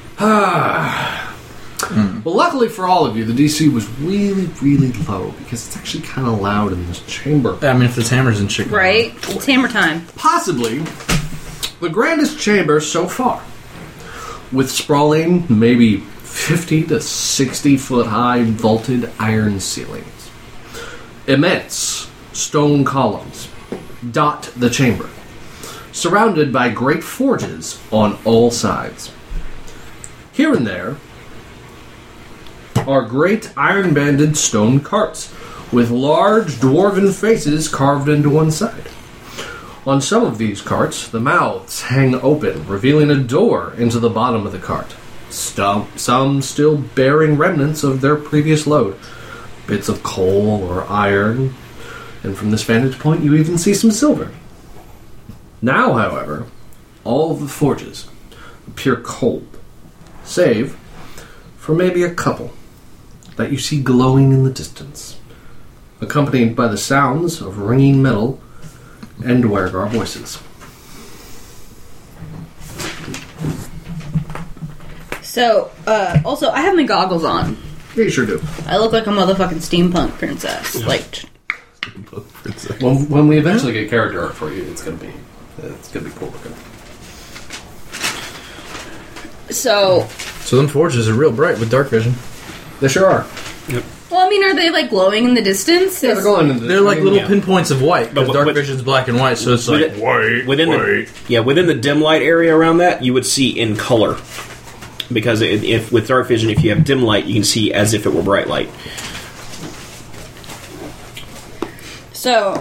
Well, luckily for all of you, the DC was really, really low because it's actually kind of loud in this chamber. I mean, if there's hammers and chicken. Right? It's hammer time. Possibly the grandest chamber so far, with sprawling, maybe 50 to 60 foot high vaulted iron ceilings. Immense stone columns dot the chamber, surrounded by great forges on all sides. Here and there are great iron-banded stone carts with large dwarven faces carved into one side. On some of these carts, the mouths hang open, revealing a door into the bottom of the cart. Some still bearing remnants of their previous load, bits of coal or iron, and from this vantage point you even see some silver. Now, however, all of the forges appear cold, save for maybe a couple that you see glowing in the distance, accompanied by the sounds of ringing metal and Dwergar voices. So, also, I have my goggles on. Yeah, you sure do. I look like a motherfucking steampunk princess. Like, When we eventually get character art for you, it's gonna be cool looking. So, them forges are real bright with dark vision. They sure are. well, I mean, are they like glowing in the distance? Yeah, they're going into They're like little Yeah. pinpoints of white, because But dark what- vision's black and white, so it's like within the dim light area around that, you would see in color. Because if with dark vision, if you have dim light, you can see as if it were bright light. So,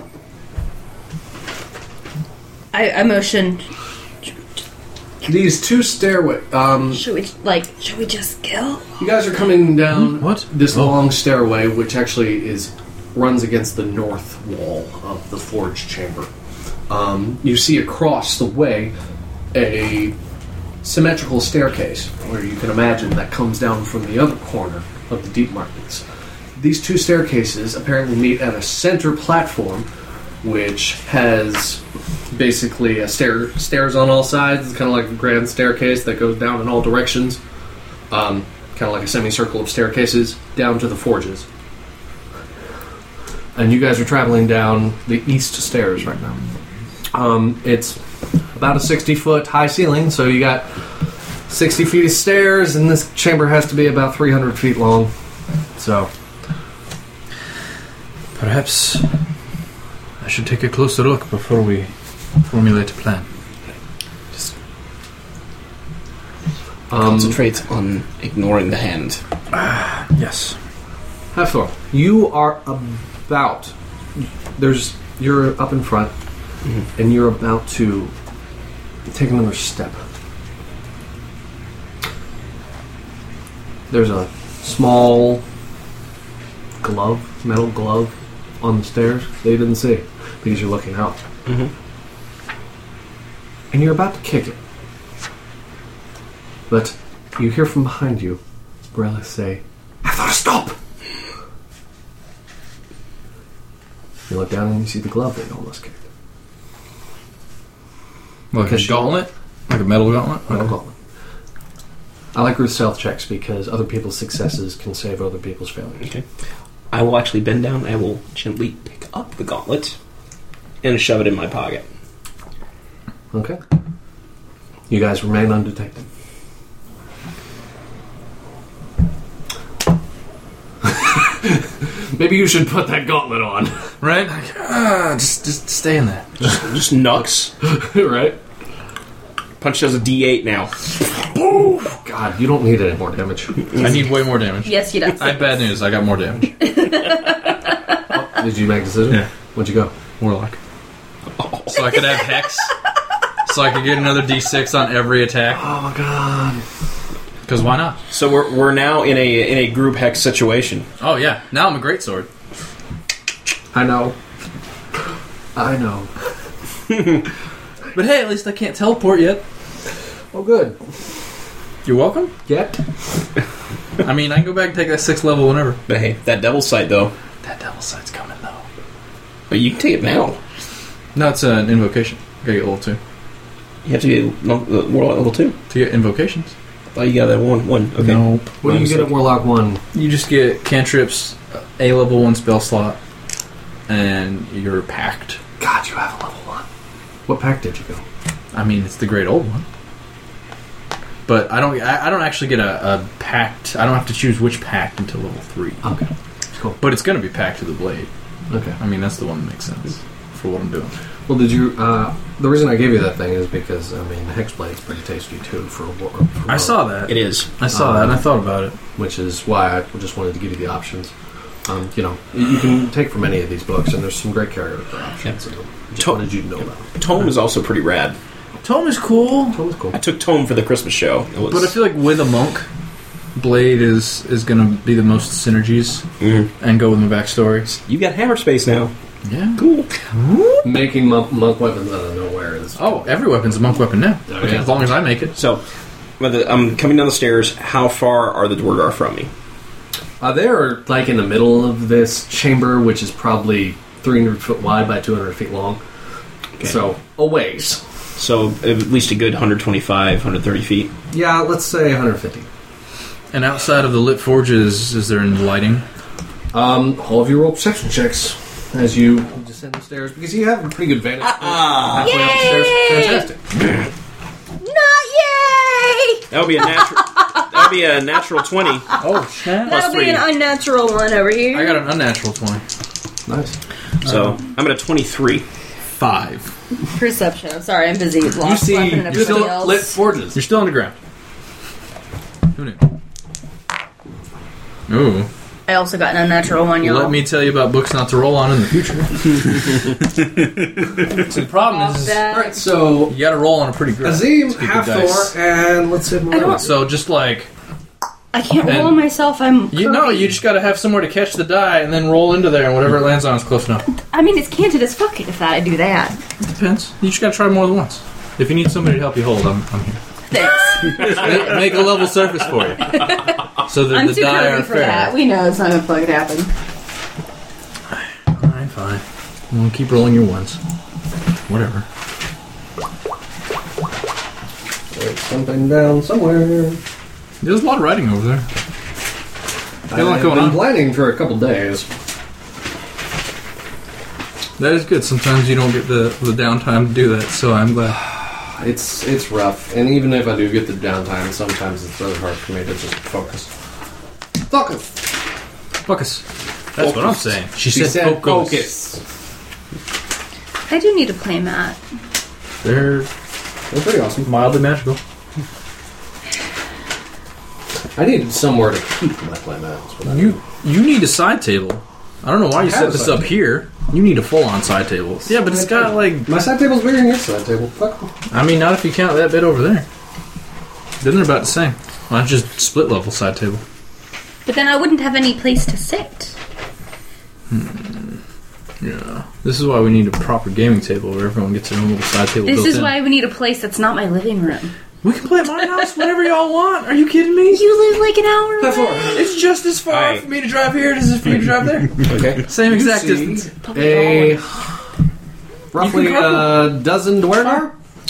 I motioned. these two stairway. Should we just go? You guys are coming down What? this long stairway, which actually runs against the north wall of the forge chamber. You see across the way a symmetrical staircase, where you can imagine that comes down from the other corner of the deep markets. These two staircases apparently meet at a center platform, which has basically stairs on all sides. It's kind of like a grand staircase that goes down in all directions. Kind of like a semicircle of staircases down to the forges. And you guys are traveling down the east stairs right now. It's about a 60-foot high ceiling, so you got 60 feet of stairs, and this chamber has to be about 300 feet long. So, perhaps I should take a closer look before we formulate a plan. Concentrates on ignoring the hand. Yes. Hathor, you are about. You're up in front, and you're about to take another step. There's a small metal glove on the stairs that you didn't see because you're looking out. Mm-hmm. And you're about to kick it. But you hear from behind you Brella say, "Hathor, stop!" You look down and you see the glove that you almost kicked. Like a gauntlet? Like a metal gauntlet? Metal gauntlet. I like Ruth's stealth checks because other people's successes can save other people's failures. Okay. I will actually bend down. I will gently pick up the gauntlet and shove it in my pocket. Okay. You guys remain undetected. Maybe you should put that gauntlet on. Right? Like, just stay in there. Just knucks. Right? Punch does a D8 now. God, you don't need any more damage. I need way more damage. Yes, he does. I have bad news. I got more damage. Did you make a decision? Yeah. What'd you go? Warlock. So I could have Hex. So I could get another D6 on every attack. Oh my god. Because why not? So we're now in a group hex situation. Oh yeah. Now I'm a greatsword. I know. But hey, at least I can't teleport yet. Oh, good. You're welcome. Yet? I mean, I can go back and take that 6th level whenever. But hey, that devil's sight though. That devil sight's coming though. But you can take it now. No, it's an invocation. You gotta get level 2. You have to get Warlock level 2. To get invocations. Oh, you got that one. Okay. Nope. What do you get at Warlock 1? You just get cantrips, a level 1 spell slot, and you're packed. God, you have a level 1. What pack did you go? I mean, it's the great old one. But I don't actually get a packed. I don't have to choose which pack until level 3. Okay. Cool. But it's going to be packed to the blade. Okay. I mean, that's the one that makes sense for what I'm doing. Well, did you... the reason I gave you that thing is because, I mean, Hexblade's pretty tasty, too, for I saw that. It is. I saw that, and I thought about it. Which is why I just wanted to give you the options. You can take from any of these books, and there's some great character options. So just wanted you to know about it. Tome is also pretty rad. Tome is cool. Tome is cool. I took Tome for the Christmas show. It was, But I feel like with a monk, Blade is going to be the most synergies and go with my backstory. You got hammer space now. Yeah. Cool. Making monk weapons out of nowhere is... Oh, every weapon's a monk weapon now. Oh, Okay, yeah. as long as I make it. So, I'm coming down the stairs. How far are the Dwargar from me? They're like in the middle of this chamber, which is probably 300 foot wide by 200 feet long. Okay. So, a ways. So, at least a good 125, 130 feet. Yeah, let's say 150. And outside of the lit forges, is there any lighting? All of you roll perception checks. as you descend the stairs because you have a pretty good vantage point halfway up the stairs. Fantastic. Not yay! That would be a natural. That would be a natural 20. Oh, snap. That'll be an unnatural one over here. I got an unnatural 20. Nice. So I'm at a 23. 5. Perception. I'm sorry, I'm busy. You Lost see, weapon and you everything still else. lit forges. You're still on the ground. Who knew? Ooh. I also got an unnatural one, y'all. Let me tell you about books not to roll on in the future. So the problem is Alright, so you gotta roll on a pretty good Azim, to get half good dice. Thor, and let's hit more. So just like I can't roll And- myself. I'm. you know, you just gotta have somewhere to catch the die and then roll into there, and whatever it lands on is close enough. I mean, it's canted as fuck if I do that. Depends. You just gotta try more than once. If you need somebody to help you hold, I'm here. Thanks. Make a level surface for you, so that I'm the too die cozy are for fair. that. We know it's not gonna fucking happen. Fine. Well, keep rolling your ones. Whatever. There's something down somewhere. There's a lot of writing over there. Got a lot I've going been on. planning for a couple days. That is good. Sometimes you don't get the downtime to do that, so I'm glad. It's rough, and even if I do get the downtime, sometimes it's really hard for me to just focus. Focus. That's what I'm saying. She said focus. I do need to play Matt. They're pretty awesome. mildly magical. I needed somewhere to keep my playmat. You need a side table. I don't know why you set this up here. You need a full-on side table. Yeah, but it's got like... My side table's bigger than your side table. Fuck. I mean, not if you count that bit over there. Then they're about the same. Well, that's just split-level side table. But then I wouldn't have any place to sit. Yeah. This is why we need a proper gaming table where everyone gets their own little side table This built is in. why we need a place that's not my living room. We can play at my house whenever y'all want. Are you kidding me? You live like an hour away. It's just as far Alright. for me to drive here as it is for you to drive there. Okay. Same exact see distance. a roughly You can a dozen Dwergar.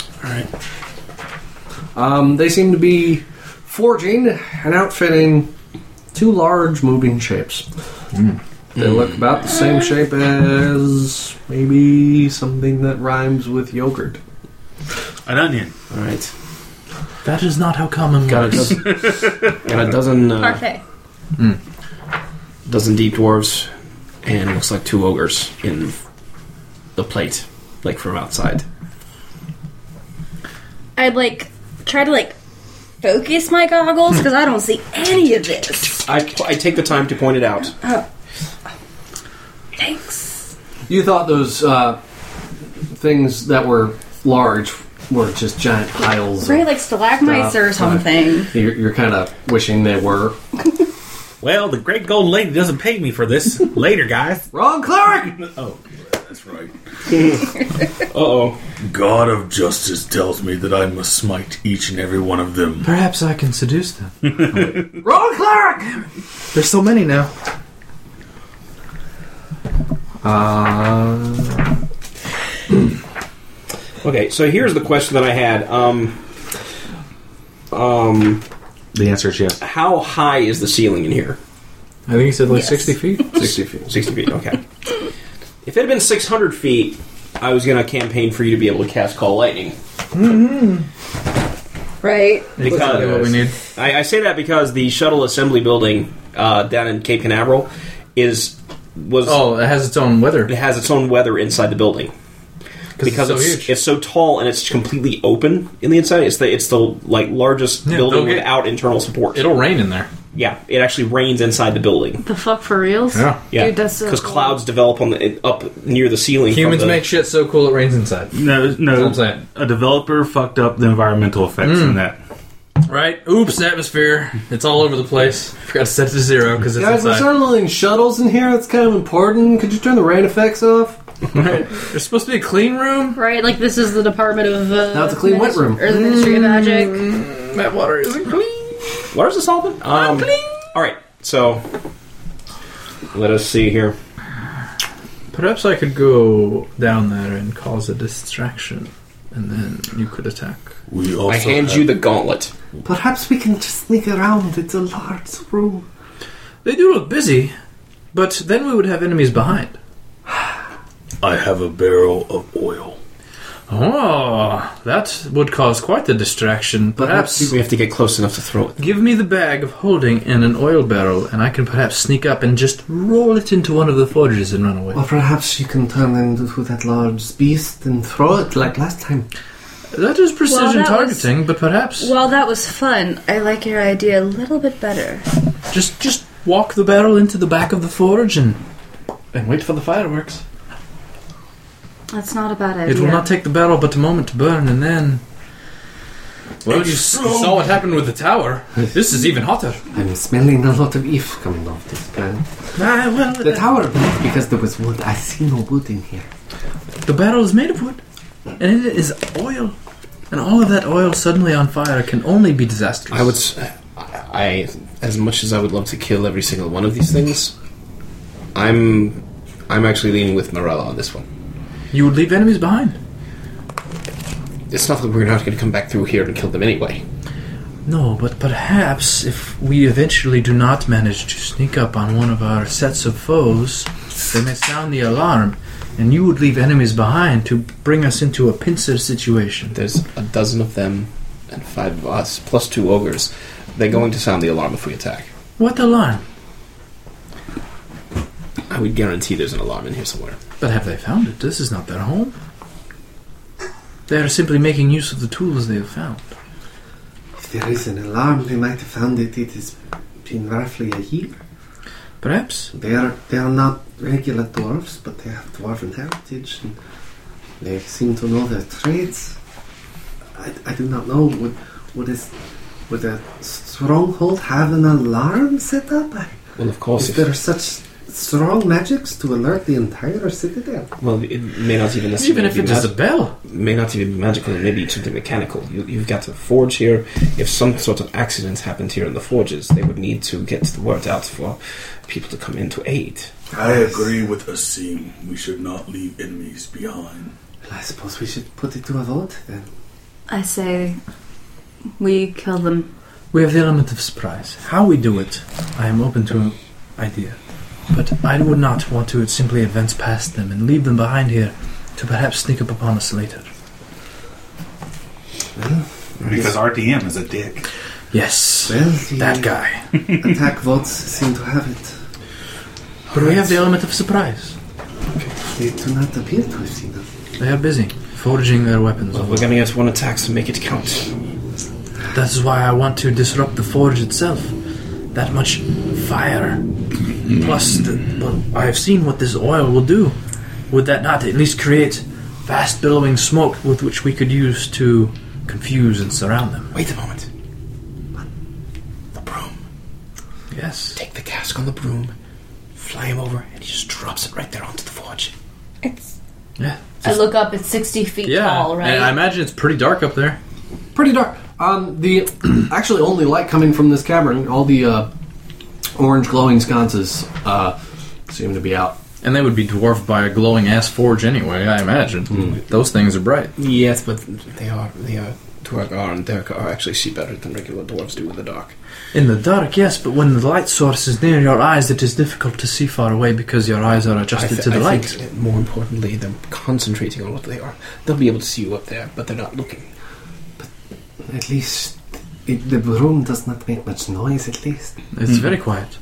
Alright. They seem to be forging and outfitting two large moving shapes. They look about the same shape as maybe something that rhymes with yogurt. An onion. All right. That is not how common Got works. a dozen. Parfait. Dozen deep dwarves, and looks like 2 ogres in the plate, like from outside. I'd try to focus my goggles because I don't see any of this. I take the time to point it out. Thanks. You thought those things that were large were just giant piles. Right, like stalagmites or something. You're kind of wishing they were. Well, the Great Golden Lady doesn't pay me for this. Later, guys. Wrong cleric! Oh, that's right. Uh-oh. God of justice tells me that I must smite each and every one of them. Perhaps I can seduce them. Wrong cleric! There's so many now. Okay, so here's the question that I had. The answer is yes. How high is the ceiling in here? I think he said Yes. 60 feet. 60 feet. 60 feet, okay. If it had been 600 feet, I was going to campaign for you to be able to cast Call Lightning. Right. Exactly what we need. I say that because the shuttle assembly building down in Cape Canaveral was Oh, it has its own weather. it has its own weather inside the building because it's so huge. it's so tall and it's completely open in the inside. It's the largest Yeah, building they'll get- without internal support. It'll rain in there. Yeah, it actually rains inside the building. The fuck for reals? Yeah. Yeah, Dude, that's so because cool. clouds develop up near the ceiling. from Humans the- make shit so cool it rains inside. No, That's what I'm no. saying. A developer fucked up the environmental effects in that. Right? Oops, atmosphere. It's all over the place. Forgot to set it to 0 because it's Guys, we're inside. starting loading shuttles in here. That's kind of important. Could you turn the rain effects off? Right. There's supposed to be a clean room. Right, like this is the Department of... Now it's a clean wet room. Or the Ministry of Magic. That water isn't clean. Where's the solvent? All right, so let us see here. Perhaps I could go down there and cause a distraction, and then you could attack. We also I hand have- you the gauntlet. Perhaps we can just sneak around. It's a large room. They do look busy, but then we would have enemies behind. I have a barrel of oil. Oh, that would cause quite the distraction. Perhaps We have to get close enough to throw it. give me the bag of holding and an oil barrel, and I can perhaps sneak up and just roll it into one of the forges and run away. Or perhaps you can turn into that large beast and throw it like last time. That is precision that was- targeting, but perhaps While that was fun, I like your idea a little bit better. just walk the barrel into the back of the forge and wait for the fireworks. That's not a bad idea. It will not take the barrel but a moment to burn, and then... Well, you saw what happened with the tower. This is even hotter. I'm smelling a lot of Eve coming off this planet. The tower built because there was wood. I see no wood in here. The barrel is made of wood, and in it is oil. And all of that oil suddenly on fire can only be disastrous. I would, as much as I would love to kill every single one of these things, I'm actually leaning with Morella on this one. You would leave enemies behind. It's not that we're not going to come back through here and kill them anyway. No, but perhaps if we eventually do not manage to sneak up on one of our sets of foes, they may sound the alarm, and you would leave enemies behind to bring us into a pincer situation. There's a dozen of them and 5 of us, plus 2 ogres. They're going to sound the alarm if we attack. What alarm? I would guarantee there's an alarm in here somewhere. But have they found it? This is not their home. They are simply making use of the tools they have found. If there is an alarm, they might have found it. It has been roughly a year. Perhaps. They are not regular dwarves, but they have dwarven heritage, and they seem to know their trades. I do not know. Would a stronghold have an alarm set up? Well, of course. Is there such strong magics to alert the entire citadel? Well, it may not even necessarily Even if be it is a bell. may not even be magical. It may be something mechanical. You've got a forge here. If some sort of accident happened here in the forges, they would need to get the word out for people to come in to aid. I agree with Asim. We should not leave enemies behind. Well, I suppose we should put it to a vote then. I say we kill them. We have the element of surprise. How we do it, I am open to an idea. But I would not want to simply advance past them and leave them behind here to perhaps sneak up upon us later. Well, Because our DM is a dick. Yes, well, that guy. attack votes seem to have it. But we have the element of surprise. They do not appear to have seen us. They are busy forging their weapons. Well, we're going to get one attack, so make it count. That is why I want to disrupt the forge itself. That much fire. Plus, I have seen what this oil will do. Would that not at least create vast billowing smoke with which we could use to confuse and surround them? Wait a moment. The broom. Yes. Take the cask on the broom, fly him over, and he just drops it right there onto the forge. It's. Yeah. I look up. It's 60 feet tall, right? And I imagine it's pretty dark up there. Pretty dark. The actually only light coming from this cavern, all the orange glowing sconces seem to be out. And they would be dwarfed by a glowing ass forge anyway, I imagine. Those things are bright. Yes, but they are Duergar and Dergar actually see better than regular dwarves do in the dark. In the dark, yes, but when the light source is near your eyes, it is difficult to see far away because your eyes are adjusted to the light. Think, more importantly, they're concentrating on what they are. They'll be able to see you up there, but they're not looking. At least the broom does not make much noise, at least. It's very quiet.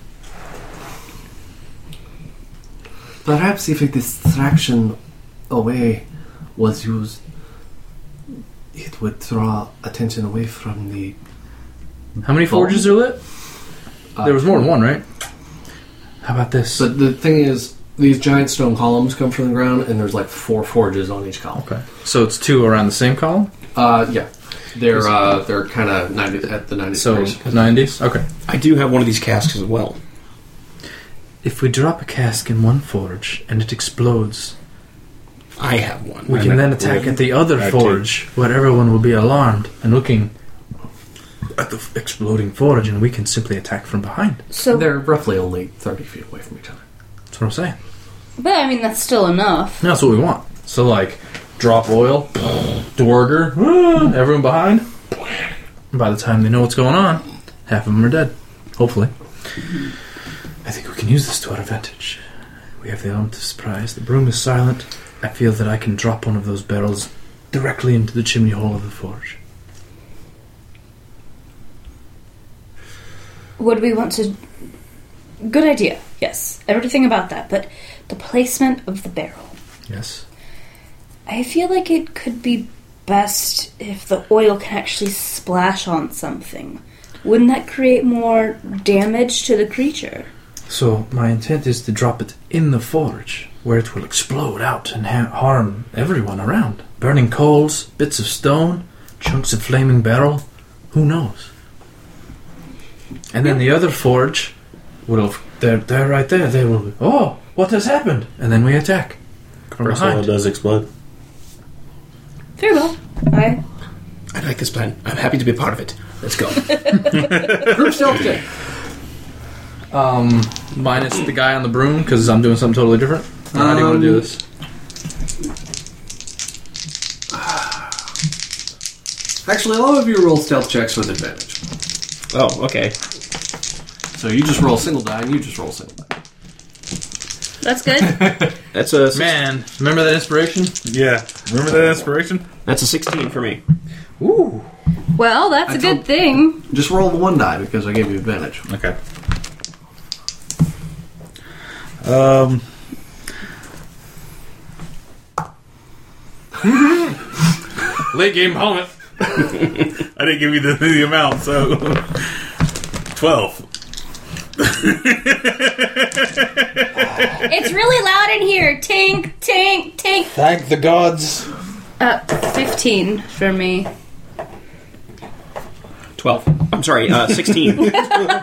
Perhaps if a distraction away was used, it would draw attention away from the... How many forges are lit? There was more than one, right? How about this? But the thing is, these giant stone columns come from the ground, and there's like 4 forges on each column. Okay. So it's 2 around the same column? Yeah. They're kind of 90 at the 90 So degrees. 90s? Okay. I do have one of these casks as well. If we drop a cask in one forge and it explodes, I have one. we can then attack at the other forge where everyone will be alarmed and looking at the exploding forge, and we can simply attack from behind. So, They're roughly only 30 feet away from each other. That's what I'm saying. but I mean that's still enough. That's what we want. So, like, drop oil, Dwarger, everyone behind. And by the time they know what's going on, half of them are dead. Hopefully. I think we can use this to our advantage. We have the element of surprise. The broom is silent. I feel that I can drop one of those barrels directly into the chimney hole of the forge. Would we want to... Good idea, yes. Everything about that, but the placement of the barrel. Yes. I feel like it could be best if the oil can actually splash on something. Wouldn't that create more damage to the creature? So my intent is to drop it in the forge, where it will explode out and harm everyone around. Burning coals, bits of stone, chunks of flaming beryl, who knows? And then the other forge will... They're right there. They will... Oh, what has happened? And then we attack. From First oil behind. does explode. Very well. I like this plan. I'm happy to be a part of it. Let's go. Group stealth check. Minus the guy on the broom, because I'm doing something totally different. How do you want to do this? Actually, all of you roll stealth checks with advantage. Oh, okay. So you just roll a single die, and you just roll a single die. That's good. That's a Man, remember that inspiration? Yeah. Remember that inspiration? That's a 16 for me. Ooh. Well, that's a good thing. Just roll the one die, because I gave you advantage. Okay. Late game opponent. I didn't give you the amount, so 12. It's really loud in here. Tink, tink, tink. Thank the gods. 15 for me. 12. I'm sorry, 16. You sure?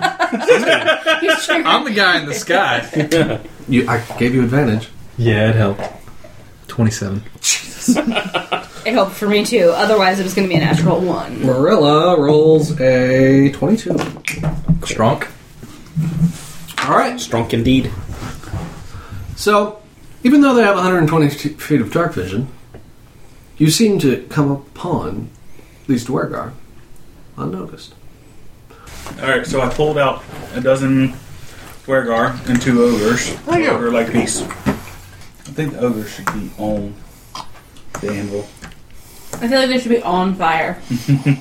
I'm the guy in the sky. I gave you advantage. Yeah, it helped. 27. It helped for me too. Otherwise, it was going to be a natural 1. Marilla rolls a 22. Strong. All right. Strong indeed. So, even though they have 120 feet of dark vision, you seem to come upon these Dwergar unnoticed. Alright, so I pulled out a dozen Dwergar and 2 ogres. Ogre-like beasts. I think the ogres should be on the anvil. I feel like they should be on fire. I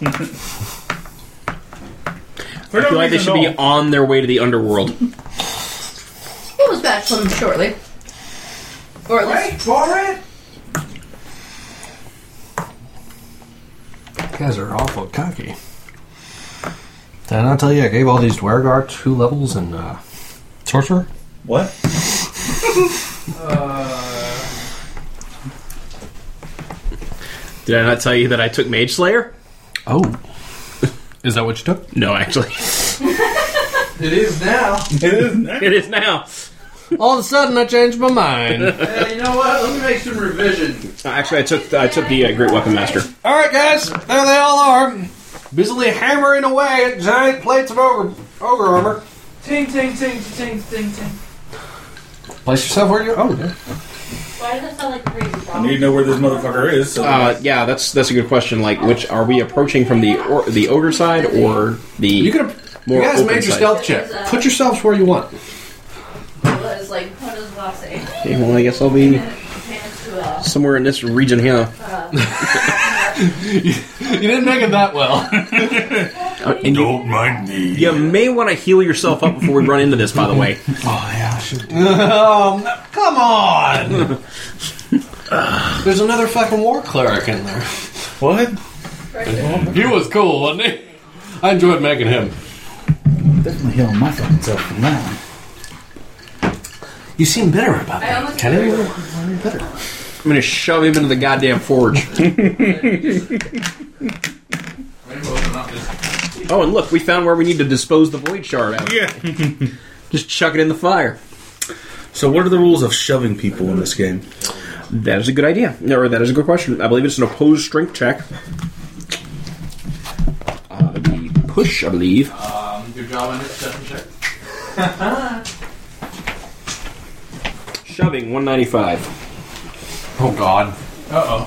feel like they should be on their way to the underworld. We'll dispatch them shortly. Or at least... Wait for it! You guys are awful cocky. Did I not tell you I gave all these Dwergar 2 levels in Sorcerer? What? Did I not tell you that I took Mage Slayer? Oh. Is that what you took? No, actually. It is now. It is now. All of a sudden, I changed my mind. Yeah, you know what? Let me make some revision. Actually, I took the Great Weapon Master. All right, guys. There they all are. Busily hammering away at giant plates of ogre armor. Ting, ting, ting, ting, ting, ting. Place yourself where you... Oh, yeah. Why does that sound like a crazy I problem? need to know where this motherfucker is. So Yeah, that's a good question. Like, which are we approaching from the ogre side or the You more guys open made your side? stealth check. Put yourselves where you want. What does Bob say? Okay, well, I guess I'll be somewhere in this region here. You didn't make it that well. And Don't mind me. you may want to heal yourself up before we run into this, by the way. Oh, yeah, I should do come on! There's another fucking war cleric in there. what? He was cool, wasn't he? I enjoyed making him. Definitely healing my fucking self from that. You seem bitter about that. Kenny, why are you bitter? I'm going to shove him into the goddamn forge. Oh, and look, we found where we need to dispose the void shard out. Yeah. Just chuck it in the fire. So what are the rules of shoving people in this game? That is a good idea. Or that is a good question. I believe it's an opposed strength check. The push, I believe. Good job on this deception check. Shoving, 195. Oh, God. Uh-oh.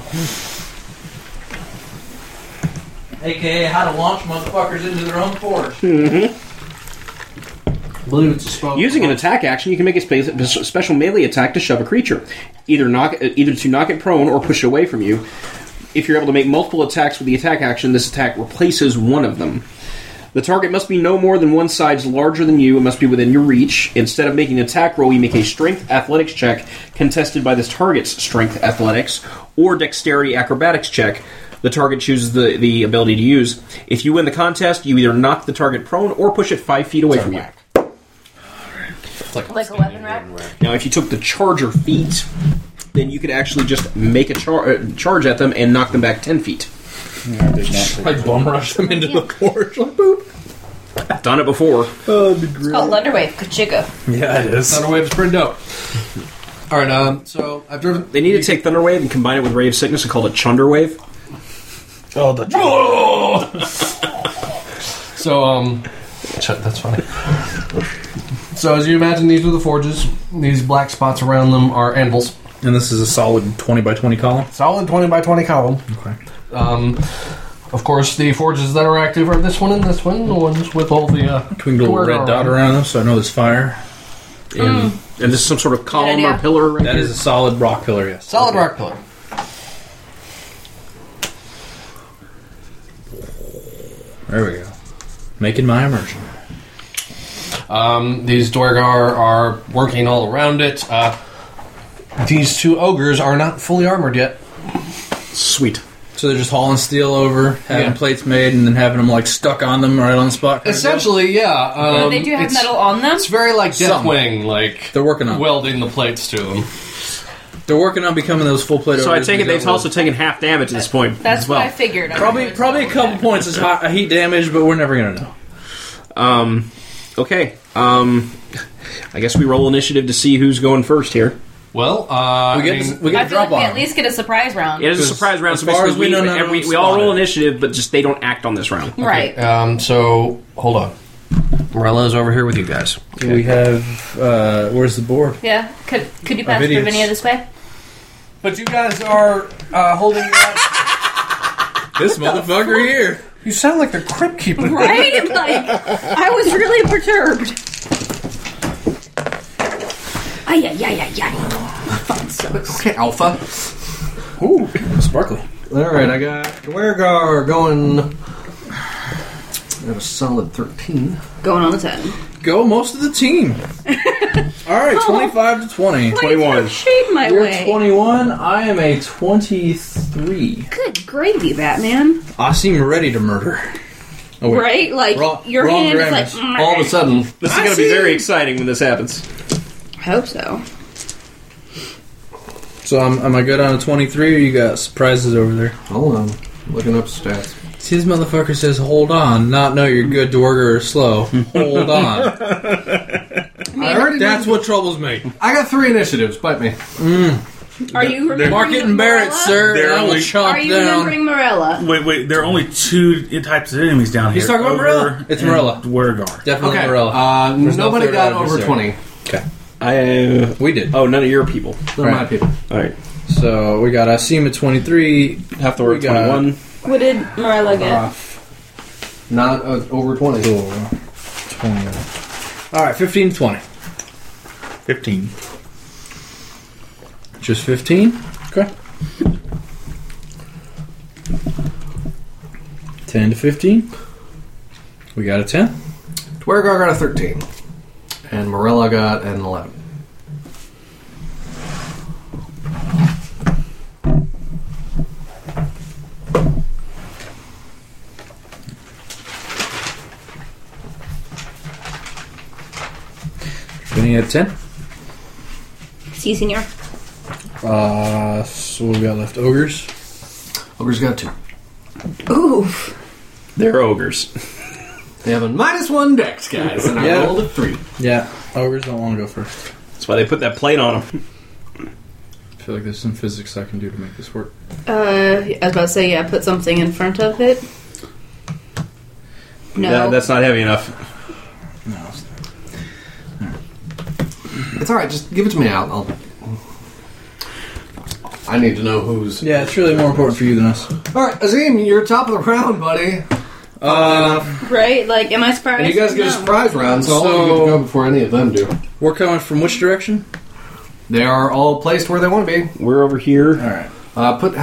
AKA how to launch motherfuckers into their own forge. believe it's a spell. Using an attack action, you can make a special melee attack to shove a creature, either to knock it prone or push it away from you. If you're able to make multiple attacks with the attack action, this attack replaces one of them. The target must be no more than one size larger than you. It must be within your reach. Instead of making an attack roll, you make a strength athletics check contested by this target's strength athletics or dexterity acrobatics check. The target chooses the ability to use. If you win the contest, you either knock the target prone or push it 5 feet away from you. Like a weapon rack? Now, if you took the charger feat, then you could actually just make a charge at them and knock them back 10 feet. Like bum rush them into the porch. Like, boop. Done it before. Oh, that'd be great. It's called Thunderwave. Kachiga. Yeah, it is. Thunderwave's pretty dope. Alright, so I've driven... They need to take Thunderwave and combine it with Ray of Sickness and call it Chunderwave. Oh, the... So, that's funny. So, as you imagine, these are the forges. These black spots around them are anvils. And this is a solid 20 by 20 column? Solid 20 by 20 column. Okay. Of course, the forges that are active are this one and this one. The ones with all the... Twinkle little red dot around them, so I know there's fire. And this is some sort of column idea. or pillar right That here? is a solid rock pillar, yes. Solid rock pillar. There we go. Making my immersion. These Dwargar are working all around it. These two ogres are not fully armored yet. Sweet. So they're just hauling steel over, having plates made, and then having them like stuck on them right on the spot. Essentially, yeah. They do have it's, metal on them? It's very like Some. Deathwing, like They're working on it. welding the plates to them. They're working on becoming those full plate. So I ogres take it we they've got also taken half damage at this point That's as well. what I figured. probably a couple points is heat damage, but we're never gonna know. Okay. I guess we roll initiative to see who's going first here. Well, We I get feel a like drop we on. at least get a surprise round. It is a surprise round, as so far basically as we know, none of them we all roll spotted. initiative, but just they don't act on this round. Right. So, hold on. Morella's over here with you guys. We have where's the board? Yeah. Could you pass videos. Ravinia this way? But you guys are holding your... This motherfucker here. You sound like the Crypt Keeper. Right? Like, I was really perturbed. Ay, ay, ay, ay, ay. Okay, Alpha. Ooh, sparkly. Alright, I got Dwargar going... I have a solid 13. Going on the 10. Go most of the team. All right, 25 to 20. 21. Shade my You're way. 21. I am a 23. Good gravy, Batman. I seem ready to murder. Oh, wait. Right? Like, Wrong- your wrong hand grammar. is like... All of a sudden... This is going to be very exciting when this happens. I hope so. So am I good on a 23 or you got surprises over there? Hold on. Looking up stats. See, this motherfucker says, hold on, not know you're good, Dwarger, or slow. Hold on. I already That's what troubles me. I got 3 initiatives. Bite me. Are you remembering Mark it and bear it, Morella? sir. They're I will only- chop Are you down. remembering Morella? Wait, there are only 2 types of enemies down here. He's talking about Ogre Morella. It's and Morella. Dwargar. Definitely Okay. Morella. There's no Nobody third got over adversary. 20. Okay. We did. Oh, none of your people. They're my people. All right. So we got Asim at 23. Half the word We got- 21. What did Morella get? Not over 20. 20. Alright, 15 to 20. 15. Just 15? Okay. 10 to 15. We got a 10. Dwargar got a 13. And Morella got an 11. Vinny had 10. Si, senor. So what we got left? Ogres. Ogre's got 2. Oof. They're ogres. They have a -1 dex, guys, and I Yeah. rolled a 3. Yeah, ogres don't want to go first. That's why they put that plate on them. I feel like there's some physics I can do to make this work. I was about to say, yeah, put something in front of it. No. That's not heavy enough. No. It's alright, just give it to me out. I need to know who's... Yeah, it's really more important for you than us. Alright, Azim, you're top of the round, buddy. Right? Like, am I surprised? And you guys get a No. surprise round, so I'll let you get to go before any of them do. We're coming from which direction? They are all placed where they want to be. We're over here. All right. Put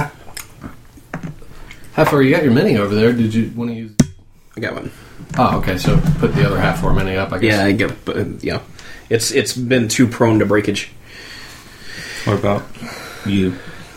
half far. You got your mini over there. Did you want to use? I got one. Oh, okay. So put the other half floor mini up. I guess. Yeah, I get. Yeah, it's been too prone to breakage. What about you?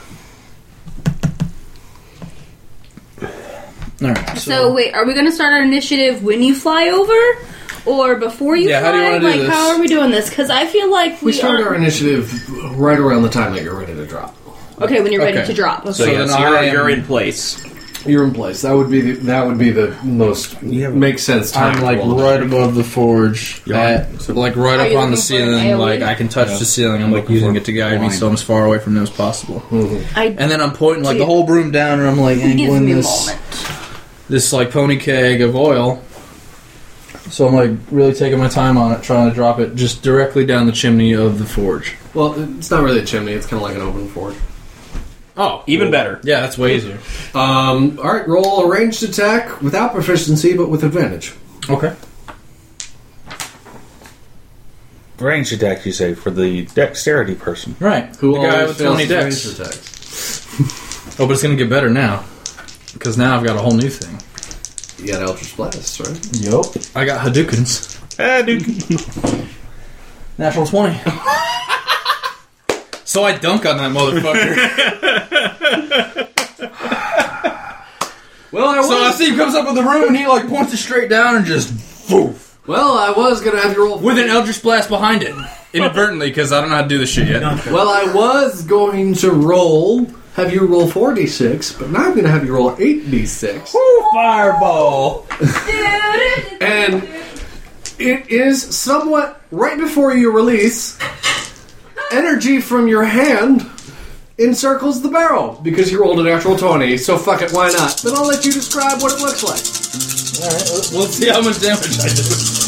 All right. So wait, are we going to start our initiative when you fly over, or before you Yeah, fly? how do you wanna do like, this? how are we doing this? Because I feel like We start our initiative right around the time that you're ready to drop. Okay, when you're ready Okay. to drop. Okay. So, then you're in place. You're in place. That would be the most makes sense. Time I'm like roll. right above the forge, like right Are up you on the looking for an ceiling. AoE? Like I can touch the ceiling. I'm like using it to guide me, so I'm as far away from them as possible. I And then I'm pointing like the whole broom down, and I'm like give angling me a this moment. like pony keg of oil. So I'm like really taking my time on it, trying to drop it just directly down the chimney of the forge. Well, it's not really a chimney. It's kind of like an open forge. Oh, Even better. yeah, that's way easier. All right, roll a ranged attack without proficiency, but with advantage. Okay. Range attack, you say, for the dexterity person. Right. Who the guy always with fails 20 his dex. ranged attacks? Oh, but it's gonna get better now because now I've got a whole new thing. You got Eldritch Blast, right? Yup. I got Hadoukens. Natural 20. So I dunk on that motherfucker. Well, So I see him comes up with the room and he like points it straight down and just woof, Well, I was gonna have you roll with an Eldritch Blast behind it. Inadvertently, because I don't know how to do this shit yet. Well, I was going to have you roll 4d6, but now I'm going to have you roll 8d6. Fireball. And it is somewhat right before you release, energy from your hand encircles the barrel because you rolled a natural 20, so fuck it, why not? Then I'll let you describe what it looks like. Alright, let's see how much damage I do.